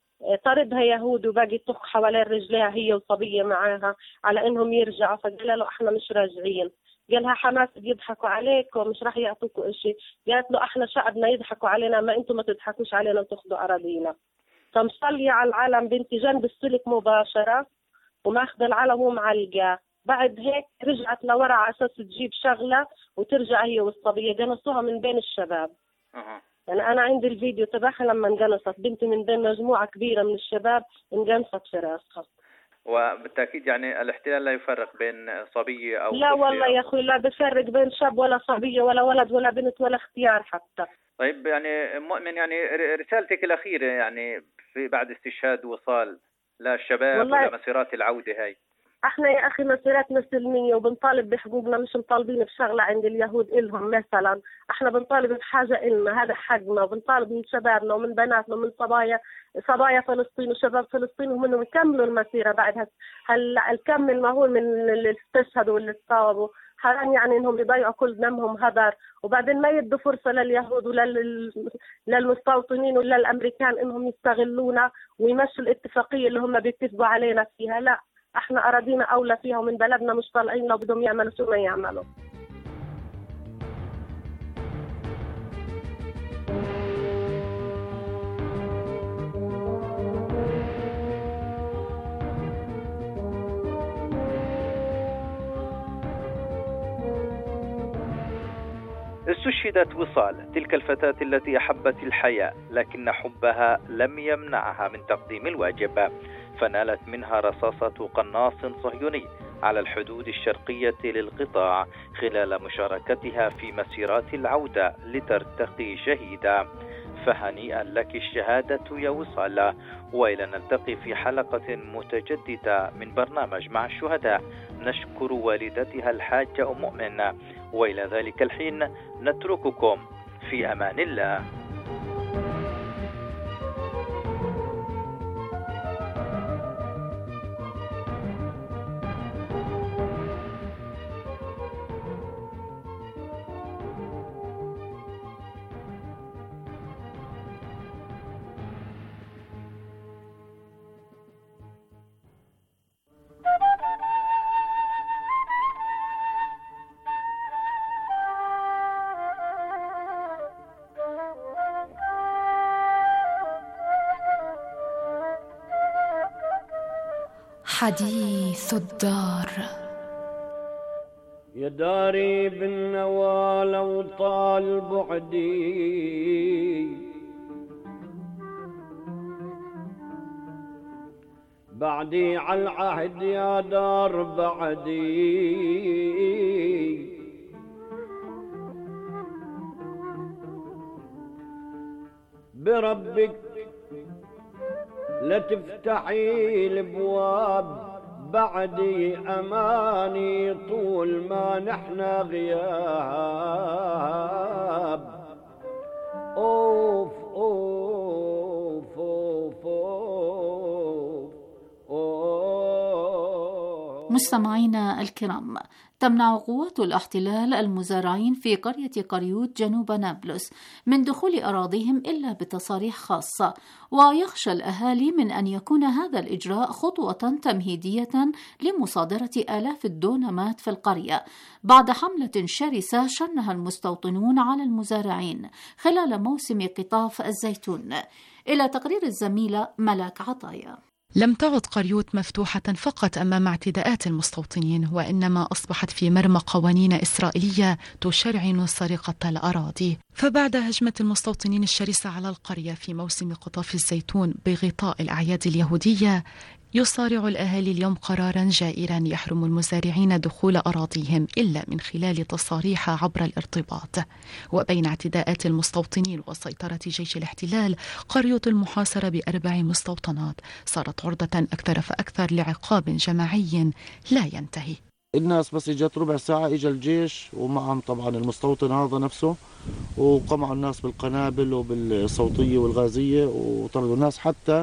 Speaker 20: طردها يهود وباقي طخ حوالين رجليها هي وصبية معاها على إنهم يرجعوا، فقال له إحنا مش راجعين. قالها حماس بيضحكوا عليكم مش راح يعطوكوا إشي. قالت له إحنا شعبنا يضحكوا علينا، ما أنتم ما تضحكوش علينا وتاخذوا أراضينا. فمصلية على العلم بنتي جنب السلك مباشرة وماخذ العلم ومعلقاه. بعد هيك رجعت لورا على أساس تجيب شغلة وترجع هي والصبية، جنصوها من بين الشباب. أه. يعني أنا عندي الفيديو تبعها لما انقنصت بنتي من بين مجموعة كبيرة من الشباب، انقنصت في راسها.
Speaker 19: وبالتأكيد يعني الاحتلال لا يفرق بين صبية أو
Speaker 20: لا والله يا أخوي لا بفرق بين شاب ولا صبية ولا ولد ولا بنت ولا اختيار حتى.
Speaker 19: طيب يعني مؤمن، يعني رسالتك الأخيرة يعني في بعد استشهاد وصال للشباب ولمسيرات العودة هاي.
Speaker 20: احنا يا اخي مسيرتنا سلميه وبنطالب بحقوقنا، مش مطالبين بشغله عند اليهود الهم. مثلا احنا بنطالب بحاجه النا، هذا حقنا، وبنطالب من شبابنا ومن بناتنا ومن صبايا صبايا فلسطين وشباب فلسطين ومنهم يكملوا المسيره بعد هلا الكم المهول من اللي استشهدوا واللي تصابوا. حرام يعني انهم يضيعوا كل دمهم هدر، وبعدين ما يدوا فرصه لليهود وللمستوطنين ولا الامريكان انهم يستغلونا ويمشوا الاتفاقيه اللي هم بيتفقوا علينا فيها. لا، احنا اراضينا اولى فيها ومن بلدنا مش طالعين لو بدهم يعملوا شو ما يعملوا.
Speaker 19: استشهدت وصال، تلك الفتاة التي أحبت الحياة، لكن حبها لم يمنعها من تقديم الواجب، فنالت منها رصاصة قناص صهيوني على الحدود الشرقية للقطاع خلال مشاركتها في مسيرات العودة لترتقي شهيدة. فهنيئا لك الشهادة يا وصال، وإلى نلتقي في حلقة متجددة من برنامج مع الشهداء. نشكر والدتها الحاجة أم مؤمن، وإلى ذلك الحين نترككم في أمان الله.
Speaker 21: حديث الدار.
Speaker 22: يا داري بالنوى لو طال بعدي، بعدي على العهد يا دار بعدي، بربك لا تفتحي الابواب بعدي، اماني طول ما نحنا غياب. اوف اوف اوف اوف, أوف.
Speaker 23: مستمعينا الكرام، تمنع قوات الاحتلال المزارعين في قرية قريوت جنوب نابلس من دخول أراضيهم إلا بتصاريح خاصة، ويخشى الأهالي من أن يكون هذا الإجراء خطوة تمهيدية لمصادرة آلاف الدونمات في القرية بعد حملة شرسة شنها المستوطنون على المزارعين خلال موسم قطاف الزيتون. إلى تقرير الزميلة ملاك عطايا.
Speaker 24: لم تعد قريوت مفتوحة فقط أمام اعتداءات المستوطنين، وإنما أصبحت في مرمى قوانين إسرائيلية تشرعن سرقة الأراضي. فبعد هجمة المستوطنين الشرسة على القرية في موسم قطاف الزيتون بغطاء الأعياد اليهودية، يصارع الأهالي اليوم قرارا جائرا يحرم المزارعين دخول أراضيهم إلا من خلال تصاريح عبر الارتباط. وبين اعتداءات المستوطنين وسيطرة جيش الاحتلال، قرية المحاصرة بأربع مستوطنات صارت عرضة أكثر فأكثر لعقاب جماعي لا ينتهي.
Speaker 25: الناس بس اجت ربع ساعة اجى الجيش ومعهم طبعا المستوطن هذا نفسه، وقمعوا الناس بالقنابل وبالصوتية والغازية وطردوا الناس. حتى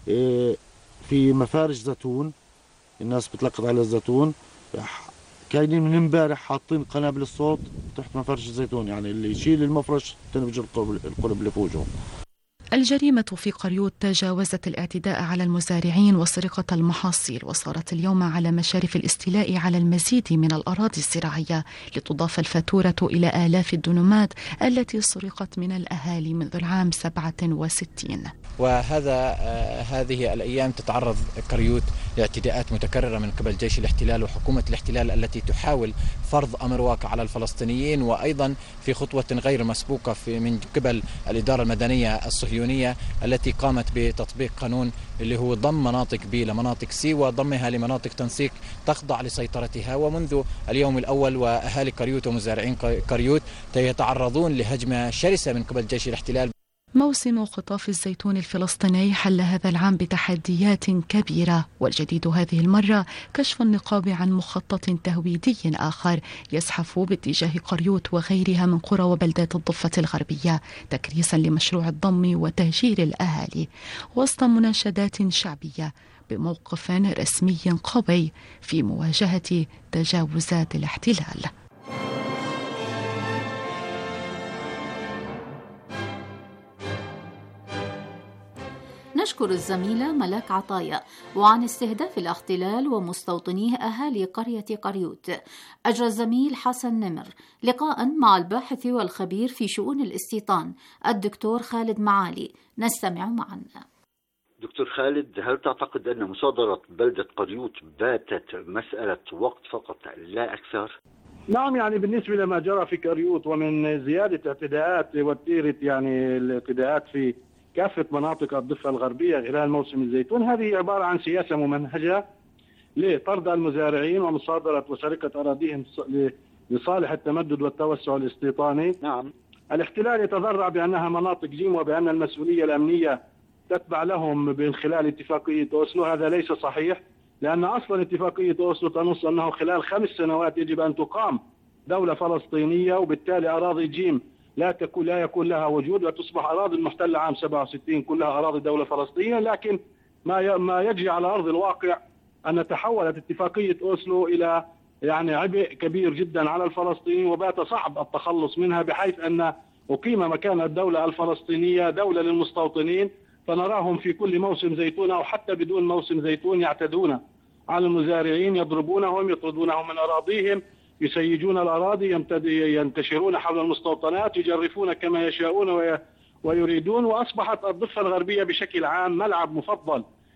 Speaker 25: في مفارش زيتون الناس بتلقط على الزيتون، كاينين من امبارح حاطين قنابل الصوت تحت مفارش الزيتون، يعني اللي يشيل المفرش تنفجر القلب اللي فوقهم.
Speaker 24: الجريمة في قريوت تجاوزت الاعتداء على المزارعين وسرقة المحاصيل، وصارت اليوم على مشارف الاستيلاء على المزيد من الأراضي الزراعية لتضاف الفاتورة إلى آلاف الدنومات التي سرقت من الأهالي منذ العام سبعة وستين.
Speaker 26: وهذا آه هذه الأيام تتعرض قريوت لاعتداءات متكررة من قبل جيش الاحتلال وحكومة الاحتلال التي تحاول فرض أمر واقع على الفلسطينيين، وأيضا في خطوة غير مسبوقة في من قبل الإدارة المدنية الصهيونية التي قامت بتطبيق قانون اللي هو ضم مناطق بي لمناطق سي وضمها لمناطق تنسيق تخضع لسيطرتها. ومنذ اليوم الأول وأهالي قريوت ومزارعين قريوت يتعرضون لهجمة شرسة من قبل جيش الاحتلال.
Speaker 24: موسم قطاف الزيتون الفلسطيني حل هذا العام بتحديات كبيرة، والجديد هذه المرة كشف النقاب عن مخطط تهويدي آخر يزحف باتجاه قريوت وغيرها من قرى وبلدات الضفة الغربية تكريسا لمشروع الضم وتهجير الأهالي، وسط مناشدات شعبية بموقف رسمي قوي في مواجهة تجاوزات الاحتلال.
Speaker 23: نشكر الزميلة ملاك عطايا. وعن استهداف الاحتلال ومستوطنيه أهالي قرية قريوت، أجرى الزميل حسن نمر لقاء مع الباحث والخبير في شؤون الاستيطان الدكتور خالد معالي، نستمع معا.
Speaker 27: دكتور خالد، هل تعتقد أن مصادرة بلدة قريوت باتت مسألة وقت فقط لا أكثر؟
Speaker 28: نعم، يعني بالنسبة لما جرى في قريوت ومن زيادة اعتداءات وتيرة يعني الاعتداءات في كافة مناطق الضفة الغربية خلال موسم الزيتون، هذه عبارة عن سياسة ممنهجة لطرد المزارعين ومصادرة وسرقة أراضيهم لصالح التمدد والتوسع الاستيطاني.
Speaker 27: نعم.
Speaker 28: الاحتلال يتذرع بأنها مناطق جيم وبأن المسؤولية الأمنية تتبع لهم من خلال اتفاقية أوسلو. هذا ليس صحيح، لأن أصلا اتفاقية أوسلو تنص أنه خلال خمس سنوات يجب أن تقام دولة فلسطينية، وبالتالي أراضي جيم لا تكون لا يكون لها وجود وتصبح أراضي المحتلة عام سبعة وستين كلها أراضي دولة فلسطينية. لكن ما ما يجري على أرض الواقع أن تحولت اتفاقية أوسلو إلى يعني عبء كبير جدا على الفلسطينيين، وبات صعب التخلص منها، بحيث أن أقيم مكان الدولة الفلسطينية دولة للمستوطنين، فنراهم في كل موسم زيتون أو حتى بدون موسم زيتون يعتدون على المزارعين، يضربونهم، يطردونهم من أراضيهم، يسيجون الأراضي، ينتشرون حول المستوطنات، يجرفون كما يشاءون ويريدون. وأصبحت الضفة الغربية بشكل عام ملعب مفضل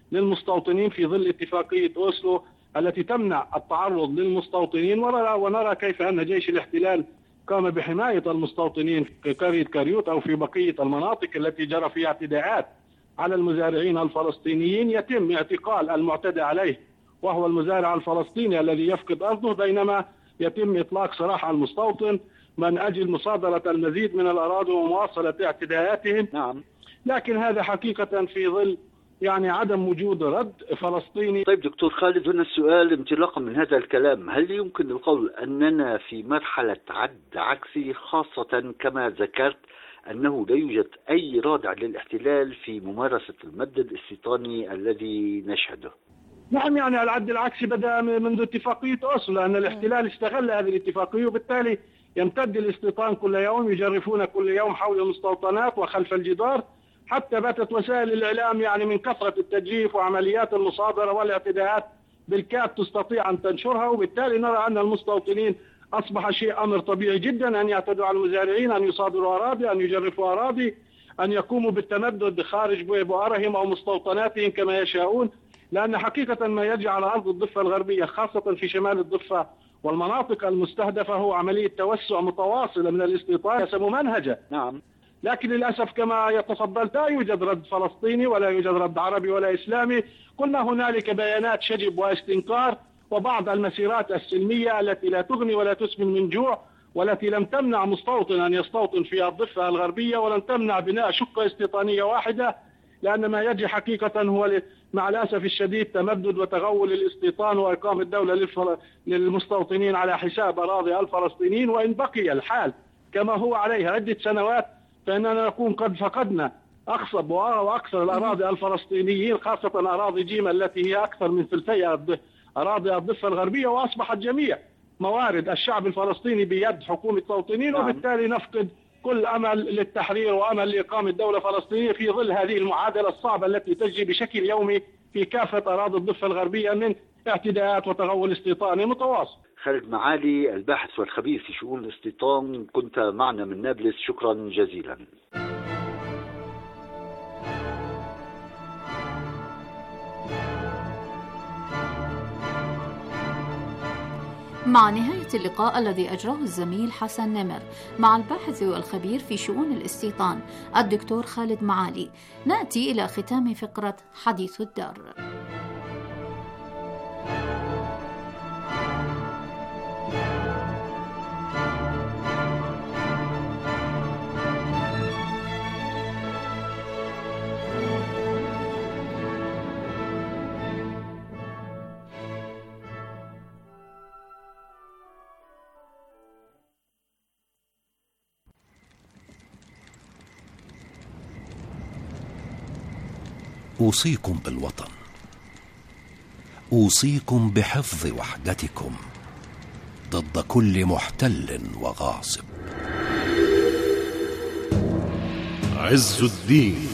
Speaker 28: للمستوطنين في ظل اتفاقية أوسلو التي تمنع التعرض للمستوطنين، ونرى كيف أن جيش الاحتلال قام بحماية المستوطنين في قرية كريوت أو في بقية المناطق التي جرى فيها اعتداءات على المزارعين الفلسطينيين. يتم اعتقال المعتدى عليه وهو المزارع الفلسطيني الذي يفقد أرضه، بينما يتم إطلاق سراح المستوطن من أجل مصادرة المزيد من الأراضي ومواصلة اعتداءاتهم.
Speaker 27: نعم.
Speaker 28: لكن هذا حقيقة في ظل يعني عدم وجود رد فلسطيني.
Speaker 27: طيب دكتور خالد، هنا السؤال انطلاقا من هذا الكلام، هل يمكن القول أننا في مرحلة عد عكسي، خاصة كما ذكرت أنه لا يوجد أي رادع للاحتلال في ممارسة المد الاستيطاني الذي نشهده؟
Speaker 28: نعم، يعني العد العكسي بدأ منذ اتفاقية أوسلو، لأن الاحتلال استغل هذه الاتفاقية وبالتالي يمتد الاستيطان كل يوم، يجرفون كل يوم حول المستوطنات وخلف الجدار، حتى باتت وسائل الإعلام يعني من كثرة التجريف وعمليات المصادرة والاعتداءات بالكاد تستطيع أن تنشرها، وبالتالي نرى أن المستوطنين أصبح شيء أمر طبيعي جدا أن يعتدوا على المزارعين، أن يصادروا أراضي، أن يجرفوا أراضي، أن يقوموا بالتمدد خارج بؤرهم أو مستوطناتهم كما يشاءون. لأن حقيقة ما يجري على أرض الضفة الغربية خاصة في شمال الضفة والمناطق المستهدفة هو عملية توسع متواصلة من الاستيطان ممنهجة.
Speaker 27: نعم.
Speaker 28: لكن للأسف كما يتفضلت لا يوجد رد فلسطيني ولا يوجد رد عربي ولا إسلامي. قلنا هنالك بيانات شجب واستنكار وبعض المسيرات السلمية التي لا تغني ولا تسمن من جوع، والتي لم تمنع مستوطن أن يستوطن في الضفة الغربية، ولم تمنع بناء شقة استيطانية واحدة، لأن ما يجري حقيقة هو مع الأسف الشديد تمدد وتغول الاستيطان وإقامة الدولة للمستوطنين على حساب أراضي الفلسطينيين. وإن بقي الحال كما هو عليه عدة سنوات فإننا نكون قد فقدنا أخصب وأكثر الأراضي الفلسطينيين، خاصة أراضي جيمة التي هي أكثر من ثلثي أراضي الضفة الغربية، وأصبحت جميع موارد الشعب الفلسطيني بيد حكومة المستوطنين، وبالتالي نفقد كل أمل للتحرير وأمل لإقامة دولة فلسطينية في ظل هذه المعادلة الصعبة التي تجري بشكل يومي في كافة أراضي الضفة الغربية من اعتداءات وتغول استيطاني متواصل.
Speaker 27: خالد معالي الباحث والخبير في شؤون الاستيطان، كنت معنا من نابلس، شكرا جزيلا.
Speaker 23: مع نهاية اللقاء الذي أجراه الزميل حسن نمر مع الباحث والخبير في شؤون الاستيطان الدكتور خالد معالي، نأتي إلى ختام فقرة حديث الدار.
Speaker 1: أوصيكم بالوطن، أوصيكم بحفظ وحدتكم ضد كل محتل وغاصب.
Speaker 2: عز الدين.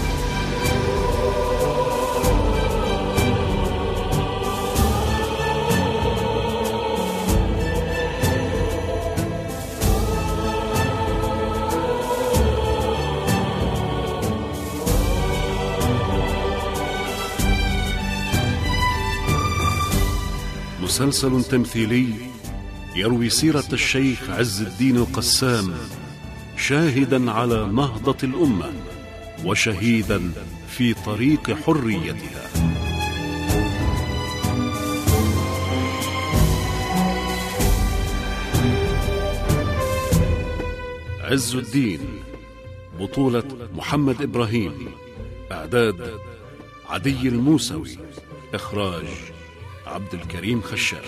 Speaker 2: مسلسل تمثيلي يروي سيرة الشيخ عز الدين القسام، شاهدا على نهضة الأمة وشهيدا في طريق حريتها. عز الدين، بطولة محمد إبراهيم، إعداد عدي الموسوي، إخراج عبد الكريم خشاش.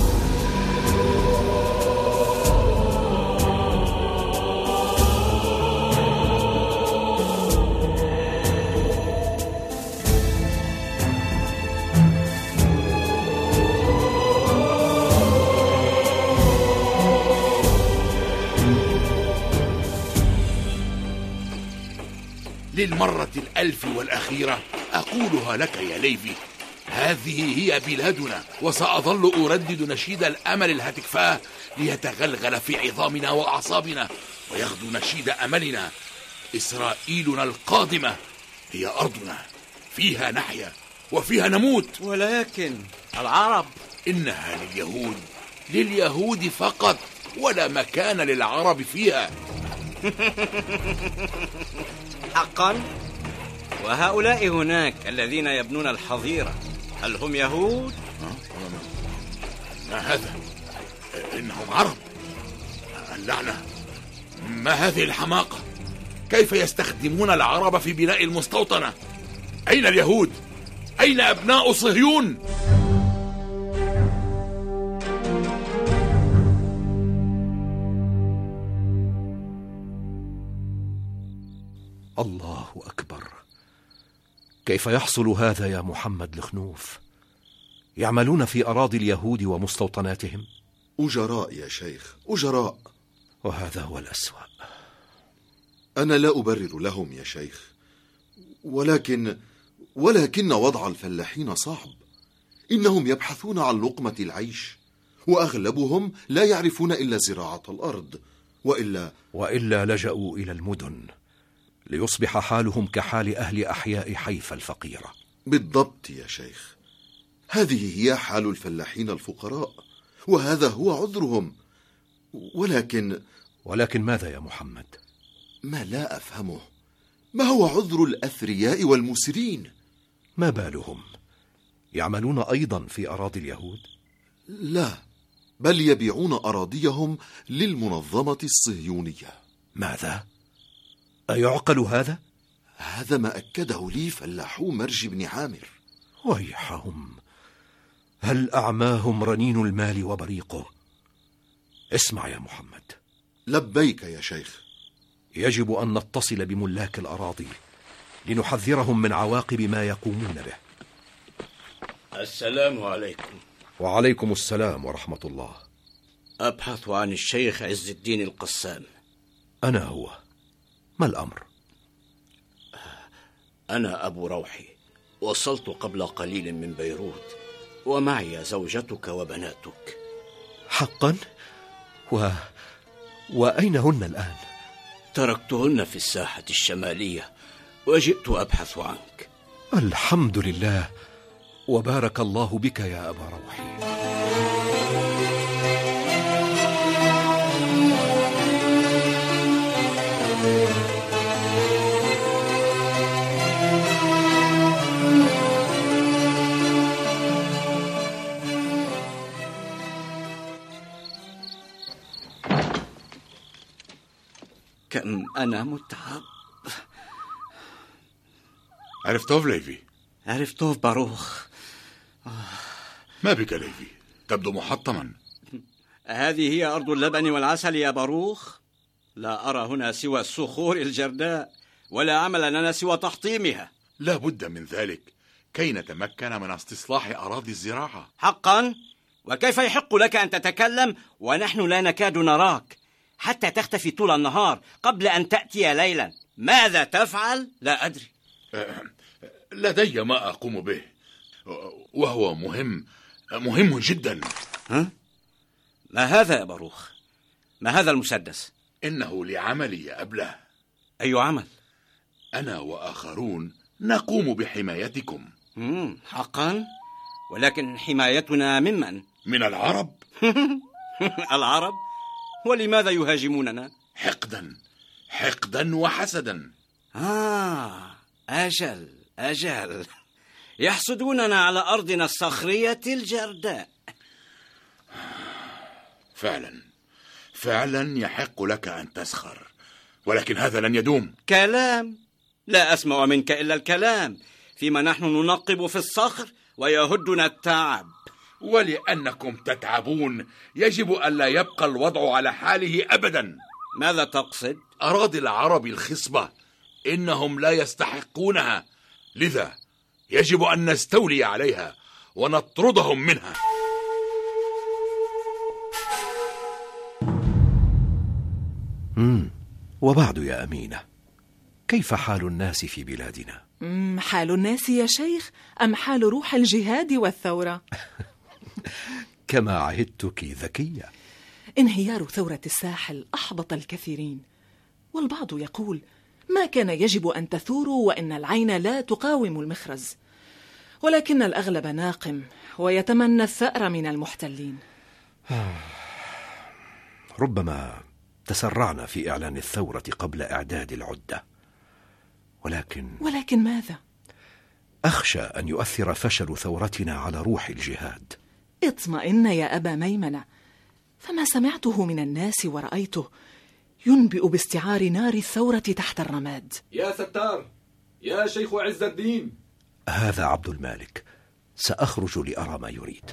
Speaker 3: للمرة الألف والأخيرة أقولها لك يا ليفي، هذه هي بلادنا، وسأظل أردد نشيد الأمل الهتكفاه ليتغلغل في عظامنا وأعصابنا ويغدو نشيد أملنا. إسرائيلنا القادمة هي أرضنا، فيها نحيا وفيها نموت.
Speaker 4: ولكن العرب
Speaker 3: إنها لليهود، لليهود فقط، ولا مكان للعرب فيها.
Speaker 4: حقا؟ وهؤلاء هناك الذين يبنون الحظيرة هل هم يهود؟
Speaker 3: ما هذا؟ إنهم عرب. اللعنة، ما هذه الحماقة؟ كيف يستخدمون العرب في بناء المستوطنة؟ أين اليهود؟ أين أبناء صهيون؟
Speaker 1: الله أكبر، كيف يحصل هذا يا محمد الخنوف؟ يعملون في أراضي اليهود ومستوطناتهم؟
Speaker 5: أجراء يا شيخ، أجراء.
Speaker 1: وهذا هو الأسوأ.
Speaker 5: أنا لا أبرر لهم يا شيخ، ولكن ولكن وضع الفلاحين صعب. إنهم يبحثون عن لقمة العيش، وأغلبهم لا يعرفون إلا زراعة الأرض، وإلا
Speaker 1: وإلا لجأوا إلى المدن ليصبح حالهم كحال أهل أحياء حيفا الفقيرة.
Speaker 5: بالضبط يا شيخ، هذه هي حال الفلاحين الفقراء، وهذا هو عذرهم. ولكن
Speaker 1: ولكن ماذا يا محمد؟
Speaker 5: ما لا أفهمه، ما هو عذر الأثرياء والمسرين؟
Speaker 1: ما بالهم؟ يعملون أيضا في أراضي اليهود؟
Speaker 5: لا، بل يبيعون أراضيهم للمنظمة الصهيونية.
Speaker 1: ماذا؟ أيعقل هذا؟
Speaker 5: هذا ما أكده لي فلاحو مرج بن عامر.
Speaker 1: ويحهم، هل أعماهم رنين المال وبريقه؟ اسمع يا محمد.
Speaker 5: لبيك يا شيخ.
Speaker 1: يجب أن نتصل بملاك الأراضي لنحذرهم من عواقب ما يقومون به.
Speaker 4: السلام عليكم.
Speaker 1: وعليكم السلام ورحمة الله.
Speaker 4: أبحث عن الشيخ عز الدين القسام.
Speaker 1: أنا هو. ما الأمر؟
Speaker 4: أنا أبو روحي، وصلت قبل قليل من بيروت، ومعي زوجتك وبناتك.
Speaker 1: حقا؟ و... وأين هن الآن؟
Speaker 4: تركتهن في الساحة الشمالية وجئت أبحث عنك.
Speaker 1: الحمد لله، وبارك الله بك يا أبا روحي.
Speaker 4: كم أنا متعب.
Speaker 3: عرفتوف ليفي؟
Speaker 4: عرفتوف باروخ.
Speaker 3: ما بك ليفي؟ تبدو محطما.
Speaker 4: هذه هي أرض اللبن والعسل يا باروخ. لا أرى هنا سوى الصخور الجرداء، ولا عمل لنا سوى تحطيمها.
Speaker 3: لا بد من ذلك كي نتمكن من استصلاح أراضي الزراعة.
Speaker 4: حقا؟ وكيف يحق لك أن تتكلم ونحن لا نكاد نراك، حتى تختفي طول النهار قبل أن تأتي ليلا؟ ماذا تفعل؟ لا أدري.
Speaker 3: لدي ما أقوم به، وهو مهم مهم جدا.
Speaker 4: ها؟ ما هذا يا باروخ؟ ما هذا المسدس؟
Speaker 3: إنه لعملي يا أبله.
Speaker 4: أي عمل؟
Speaker 3: أنا وآخرون نقوم بحمايتكم.
Speaker 4: مم. حقا؟ ولكن حمايتنا ممن؟
Speaker 3: من العرب.
Speaker 4: العرب؟ ولماذا يهاجموننا؟
Speaker 3: حقدا حقدا وحسدا.
Speaker 4: آه أجل أجل، يحسدوننا على أرضنا الصخرية الجرداء.
Speaker 3: فعلا فعلا يحق لك أن تسخر، ولكن هذا لن يدوم.
Speaker 4: كلام؟ لا أسمع منك إلا الكلام، فيما نحن ننقب في الصخر ويهدنا التعب.
Speaker 3: ولأنكم تتعبون يجب ألا يبقى الوضع على حاله أبدا.
Speaker 4: ماذا تقصد؟
Speaker 3: أراضي العرب الخصبة إنهم لا يستحقونها، لذا يجب أن نستولي عليها ونطردهم منها.
Speaker 1: مم. وبعد يا أمينة، كيف حال الناس في بلادنا؟
Speaker 7: مم. حال الناس يا شيخ أم حال روح الجهاد والثورة؟
Speaker 1: كما عهدتك ذكية.
Speaker 7: انهيار ثورة الساحل أحبط الكثيرين، والبعض يقول ما كان يجب أن تثوروا وإن العين لا تقاوم المخرز، ولكن الأغلب ناقم ويتمنى الثأر من المحتلين.
Speaker 1: ربما تسرعنا في إعلان الثورة قبل إعداد العدة، ولكن
Speaker 7: ولكن ماذا؟
Speaker 1: أخشى أن يؤثر فشل ثورتنا على روح الجهاد.
Speaker 7: اطمئن يا أبا ميمنة، فما سمعته من الناس ورأيته ينبئ باستعار نار الثورة تحت الرماد.
Speaker 8: يا ستار، يا شيخ عز الدين.
Speaker 1: هذا عبد المالك، سأخرج لأرى ما يريد.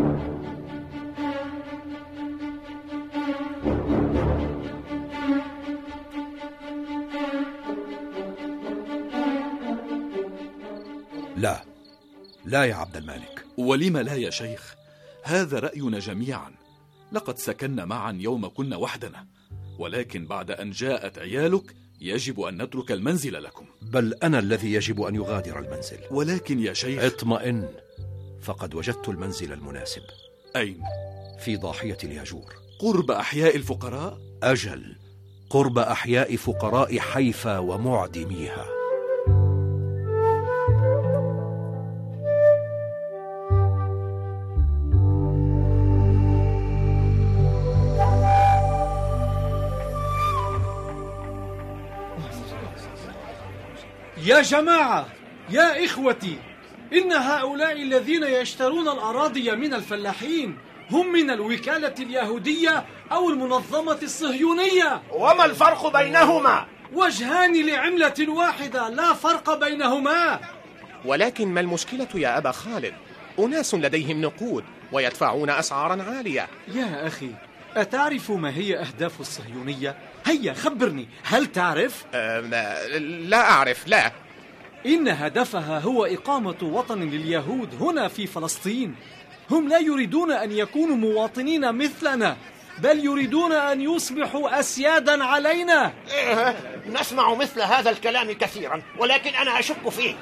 Speaker 1: لا لا يا عبد المالك.
Speaker 8: ولم لا يا شيخ؟ هذا رأينا جميعا. لقد سكننا معا يوم كنا وحدنا، ولكن بعد أن جاءت عيالك يجب أن نترك المنزل لكم.
Speaker 1: بل أنا الذي يجب أن يغادر المنزل.
Speaker 8: ولكن يا شيخ.
Speaker 1: اطمئن، فقد وجدت المنزل المناسب.
Speaker 8: أين؟
Speaker 1: في ضاحية الياجور،
Speaker 8: قرب أحياء الفقراء؟
Speaker 1: أجل، قرب أحياء فقراء حيفا ومعدميها.
Speaker 9: يا جماعة، يا إخوتي، إن هؤلاء الذين يشترون الأراضي من الفلاحين هم من الوكالة اليهودية أو المنظمة الصهيونية.
Speaker 10: وما الفرق بينهما؟
Speaker 9: وجهان لعملة واحدة، لا فرق بينهما.
Speaker 10: ولكن ما المشكلة يا أبا خالد؟ أناس لديهم نقود ويدفعون أسعارا عالية.
Speaker 9: يا أخي، أتعرف ما هي أهداف الصهيونية؟ هيا خبرني، هل تعرف؟
Speaker 10: أه لا أعرف، لا.
Speaker 9: إن هدفها هو إقامة وطن لليهود هنا في فلسطين. هم لا يريدون أن يكونوا مواطنين مثلنا، بل يريدون أن يصبحوا أسيادا علينا.
Speaker 10: نسمع مثل هذا الكلام كثيرا، ولكن أنا أشك فيه.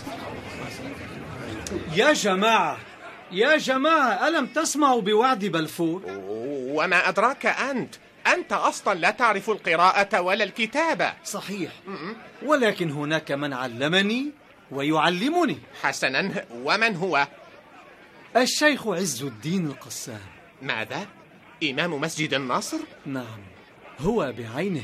Speaker 9: يا جماعة يا جماعة، ألم تسمعوا بوعد بلفور؟
Speaker 10: وما أدراك أنت؟ أنت أصلا لا تعرف القراءة ولا الكتابة.
Speaker 9: صحيح، ولكن هناك من علمني ويعلمني.
Speaker 10: حسنا، ومن هو؟
Speaker 9: الشيخ عز الدين القسام.
Speaker 10: ماذا؟ إمام مسجد النصر؟
Speaker 9: نعم، هو بعينه.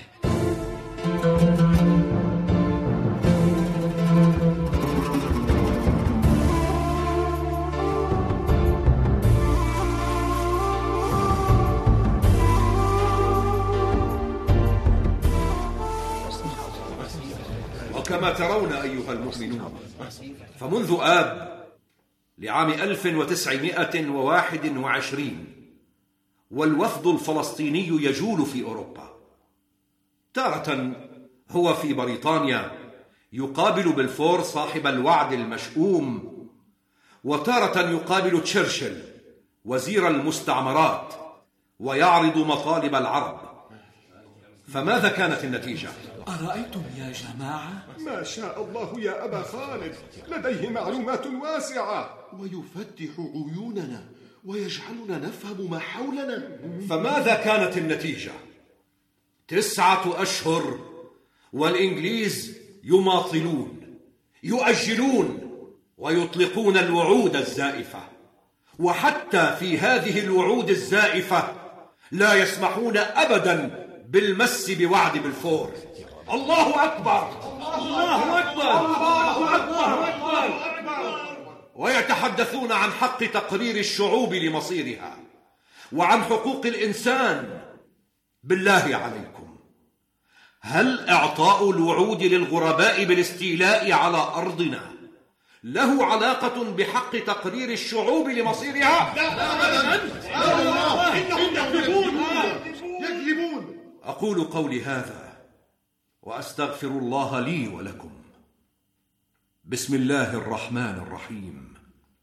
Speaker 1: وكما ترون أيها المؤمنون، فمنذ آب لعام ألف وتسعمائة وواحد وعشرين والوفد الفلسطيني يجول في أوروبا، تارة هو في بريطانيا يقابل بلفور صاحب الوعد المشؤوم، وتارة يقابل تشرشل وزير المستعمرات ويعرض مطالب العرب. فماذا كانت النتيجة؟
Speaker 9: أرأيتم يا جماعة؟
Speaker 11: ما شاء الله يا أبا خالد، لديه معلومات واسعة
Speaker 5: ويفتح عيوننا ويجعلنا نفهم ما حولنا.
Speaker 1: فماذا كانت النتيجة؟ تسعة أشهر والإنجليز يماطلون، يؤجلون ويطلقون الوعود الزائفة، وحتى في هذه الوعود الزائفة لا يسمحون أبدا بالمس بوعد بلفور. الله أكبر، الله أكبر، الله أكبر، الله أكبر. ويتحدثون عن حق تقرير الشعوب لمصيرها وعن حقوق الإنسان. بالله عليكم، هل إعطاء الوعود للغرباء بالاستيلاء على أرضنا له علاقة بحق تقرير الشعوب لمصيرها؟
Speaker 11: لا أبدا، إنهم يكذبون يكذبون.
Speaker 1: أقول قولي هذا وأستغفر الله لي ولكم. بسم الله الرحمن الرحيم.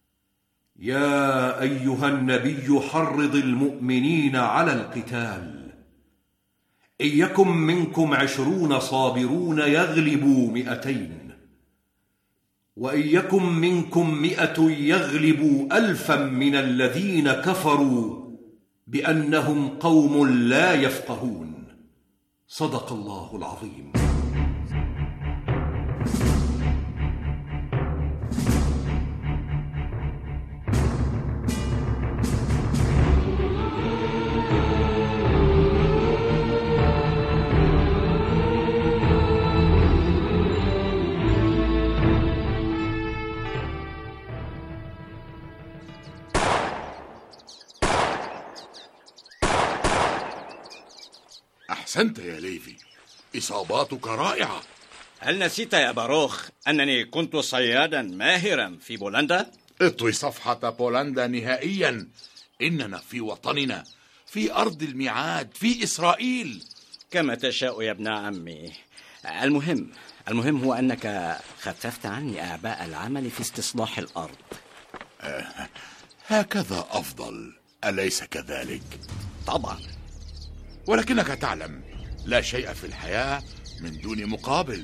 Speaker 1: يا أيها النبي حرض المؤمنين على القتال، إن يكن منكم عشرون صابرون يغلبوا مئتين، وإن يكن منكم مئة يغلبوا ألفا من الذين كفروا بأنهم قوم لا يفقهون. صدق الله العظيم.
Speaker 3: أحسنت يا ليفي، إصاباتك رائعة.
Speaker 4: هل نسيت يا باروخ أنني كنت صيادا ماهرا في بولندا؟
Speaker 3: اطوي صفحة بولندا نهائيا. إننا في وطننا، في أرض الميعاد، في إسرائيل.
Speaker 4: كما تشاء يا ابن عمي. المهم المهم هو أنك خففت عني أعباء العمل في استصلاح الأرض.
Speaker 3: آه، هكذا أفضل، أليس كذلك؟
Speaker 4: طبعا.
Speaker 3: ولكنك تعلم، لا شيء في الحياة من دون مقابل.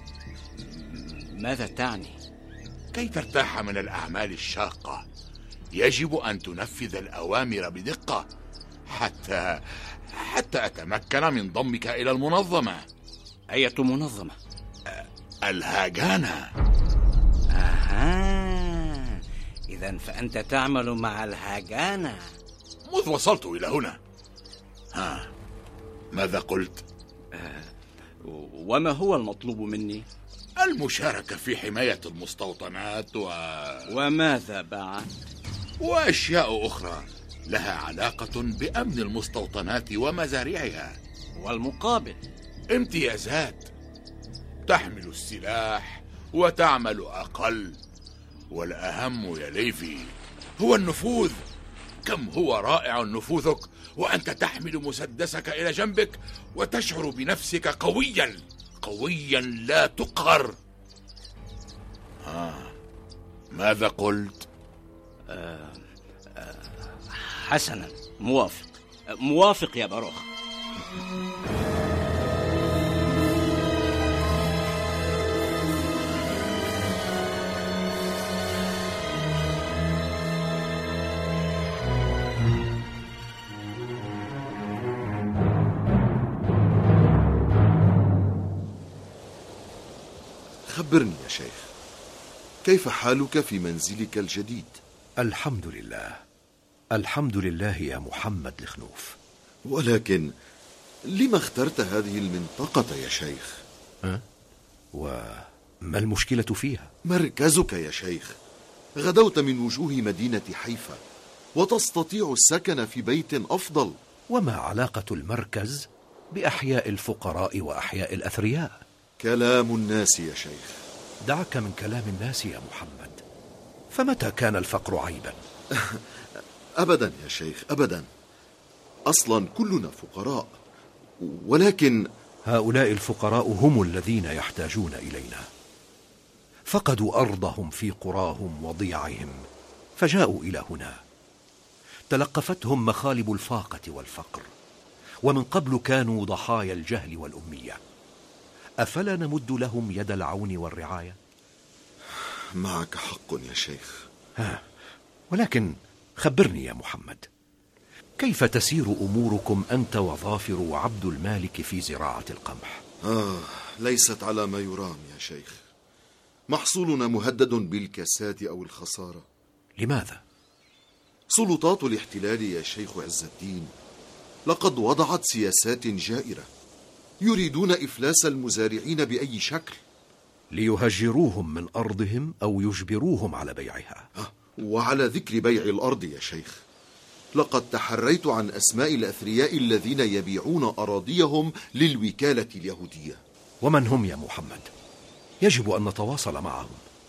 Speaker 4: ماذا تعني؟
Speaker 3: كي ترتاح من الأعمال الشاقة يجب أن تنفذ الأوامر بدقة حتى حتى أتمكن من ضمك إلى المنظمة.
Speaker 4: أية منظمة؟
Speaker 3: الهاجانة.
Speaker 4: أها، إذن فأنت تعمل مع الهاجانة.
Speaker 3: مذ وصلت إلى هنا. ها، ماذا قلت؟
Speaker 4: آه، وما هو المطلوب مني؟
Speaker 3: المشاركة في حماية المستوطنات و...
Speaker 4: وماذا بعد؟
Speaker 3: وأشياء أخرى لها علاقة بأمن المستوطنات ومزارعها.
Speaker 4: والمقابل؟
Speaker 3: امتيازات. تحمل السلاح وتعمل أقل، والأهم يا ليفي هو النفوذ. كم هو رائع نفوذك وأنت تحمل مسدسك إلى جنبك وتشعر بنفسك قويا قويا لا تقهر. ها، ماذا قلت؟
Speaker 4: آه آه حسنا، موافق موافق يا باروخ.
Speaker 5: خبرني يا شيخ، كيف حالك في منزلك الجديد؟
Speaker 1: الحمد لله، الحمد لله يا محمد لخنوف.
Speaker 5: ولكن لما اخترت هذه المنطقة يا شيخ؟
Speaker 1: أه؟ وما المشكلة فيها؟
Speaker 5: مركزك يا شيخ، غدوت من وجوه مدينة حيفا وتستطيع السكن في بيت أفضل.
Speaker 1: وما علاقة المركز بأحياء الفقراء وأحياء الأثرياء؟
Speaker 5: كلام الناس يا شيخ.
Speaker 1: دعك من كلام الناس يا محمد، فمتى كان الفقر عيبا؟
Speaker 5: أبدا يا شيخ، أبدا. أصلا كلنا فقراء، ولكن
Speaker 1: هؤلاء الفقراء هم الذين يحتاجون إلينا. فقدوا أرضهم في قراهم وضيعهم فجاءوا إلى هنا. تلقفتهم مخالب الفاقة والفقر، ومن قبل كانوا ضحايا الجهل والأمية. أفلا نمد لهم يد العون والرعاية؟
Speaker 5: معك حق يا شيخ.
Speaker 1: ها، ولكن خبرني يا محمد، كيف تسير أموركم أنت وظافر وعبد المالك في زراعة القمح؟
Speaker 5: آه، ليست على ما يرام يا شيخ. محصولنا مهدد بالكساد أو الخسارة.
Speaker 1: لماذا؟
Speaker 5: سلطات الاحتلال يا شيخ عز الدين لقد وضعت سياسات جائرة، يريدون إفلاس المزارعين بأي شكل،
Speaker 1: ليهجروهم من أرضهم أو يجبروهم على بيعها.
Speaker 5: وعلى ذكر بيع الأرض يا شيخ، لقد تحريت عن أسماء الأثرياء الذين يبيعون أراضيهم للوكالة اليهودية.
Speaker 1: ومن هم يا محمد؟ يجب أن نتواصل معهم.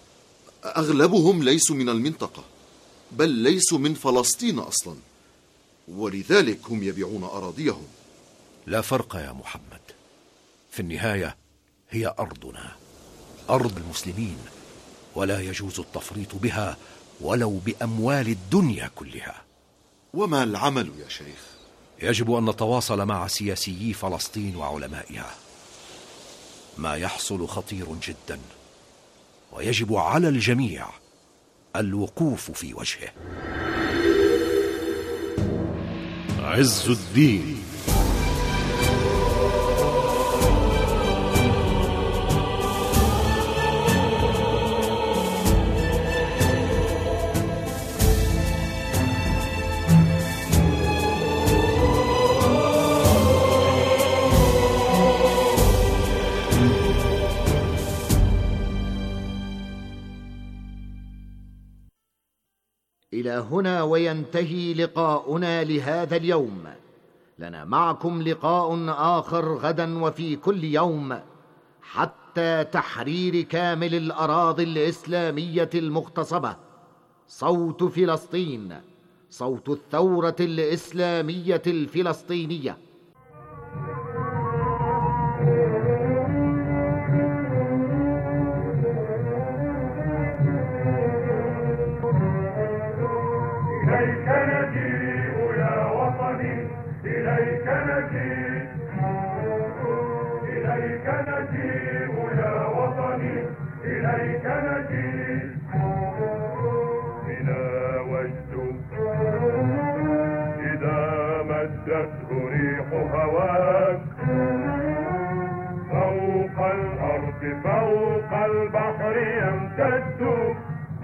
Speaker 5: أغلبهم ليسوا من المنطقة، بل ليسوا من فلسطين أصلا، ولذلك هم يبيعون أراضيهم.
Speaker 1: لا فرق يا محمد، في النهاية هي أرضنا، أرض المسلمين، ولا يجوز التفريط بها ولو بأموال الدنيا كلها.
Speaker 5: وما العمل يا شيخ؟
Speaker 1: يجب أن نتواصل مع سياسيي فلسطين وعلمائها. ما يحصل خطير جدا، ويجب على الجميع الوقوف في وجهه.
Speaker 2: عز الدين.
Speaker 6: إلى هنا وينتهي لقاؤنا لهذا اليوم، لنا معكم لقاء آخر غدا وفي كل يوم حتى تحرير كامل الأراضي الإسلامية المغتصبة. صوت فلسطين، صوت الثورة الإسلامية الفلسطينية.
Speaker 12: إليك نجيء يا وطني، إليك نجيء، إليك نجيء يا وطني، إليك نجيء. بنا وجد إذا مدته ريح هواك، فوق الأرض فوق البحر يمتد.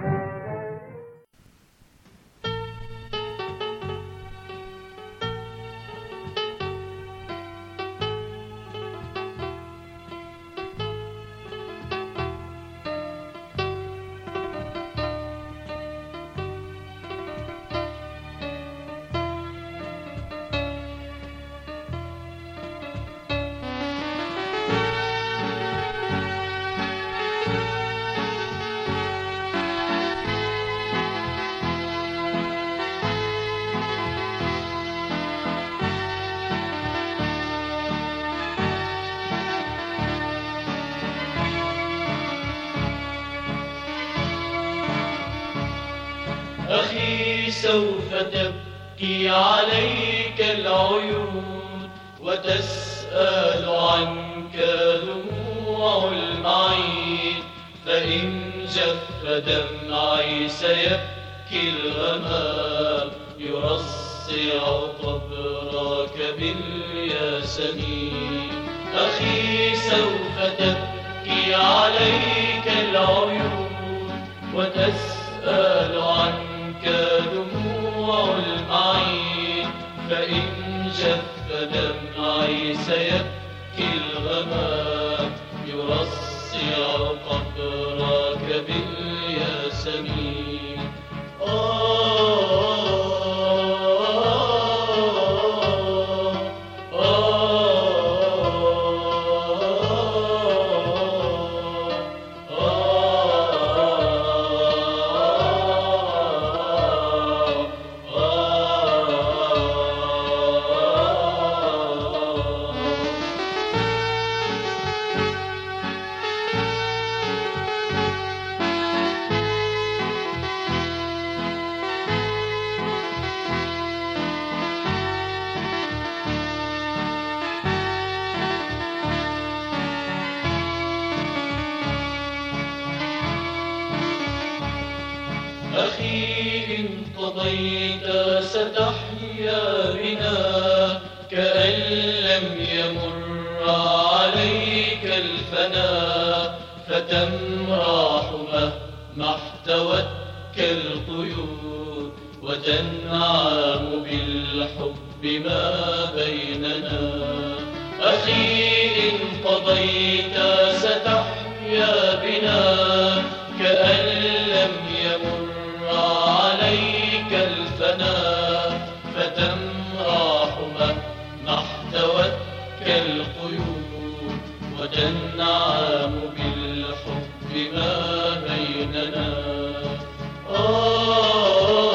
Speaker 13: أخي سوف تبكي عليك العيون وتسأل عنك دموع المعين، فإن جف دمعي سيبكي الغمام يرصع قبرك بالياسمين. أخي سوف تبكي عليك العيون وتسأل عنك دموع المعين، فإن جف دمعي سيبكي الغمام يرصع قبرك بالياسمين. آه أخي إن قضيت ستحيا بنا كأن لم يمر عليك الفنا، فتمرح مهما احتوتك القيود وتنعم بالحب ما بيننا. أخي إن قضيت ستحيا بنا كأن لم يمر عليك الفنا، فتمرح مهما احتوتك القيود وتنعم بالحب ما بيننا. آه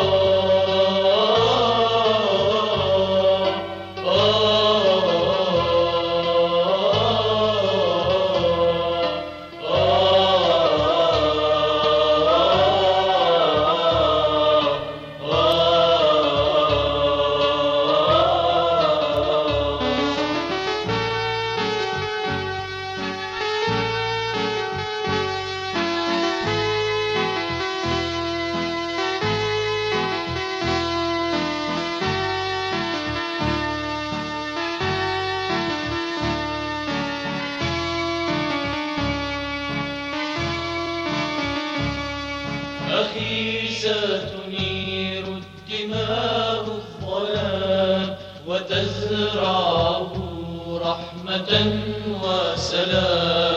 Speaker 13: أخي ستنير الدماء الظلام وتزرعه رحمة وسلام.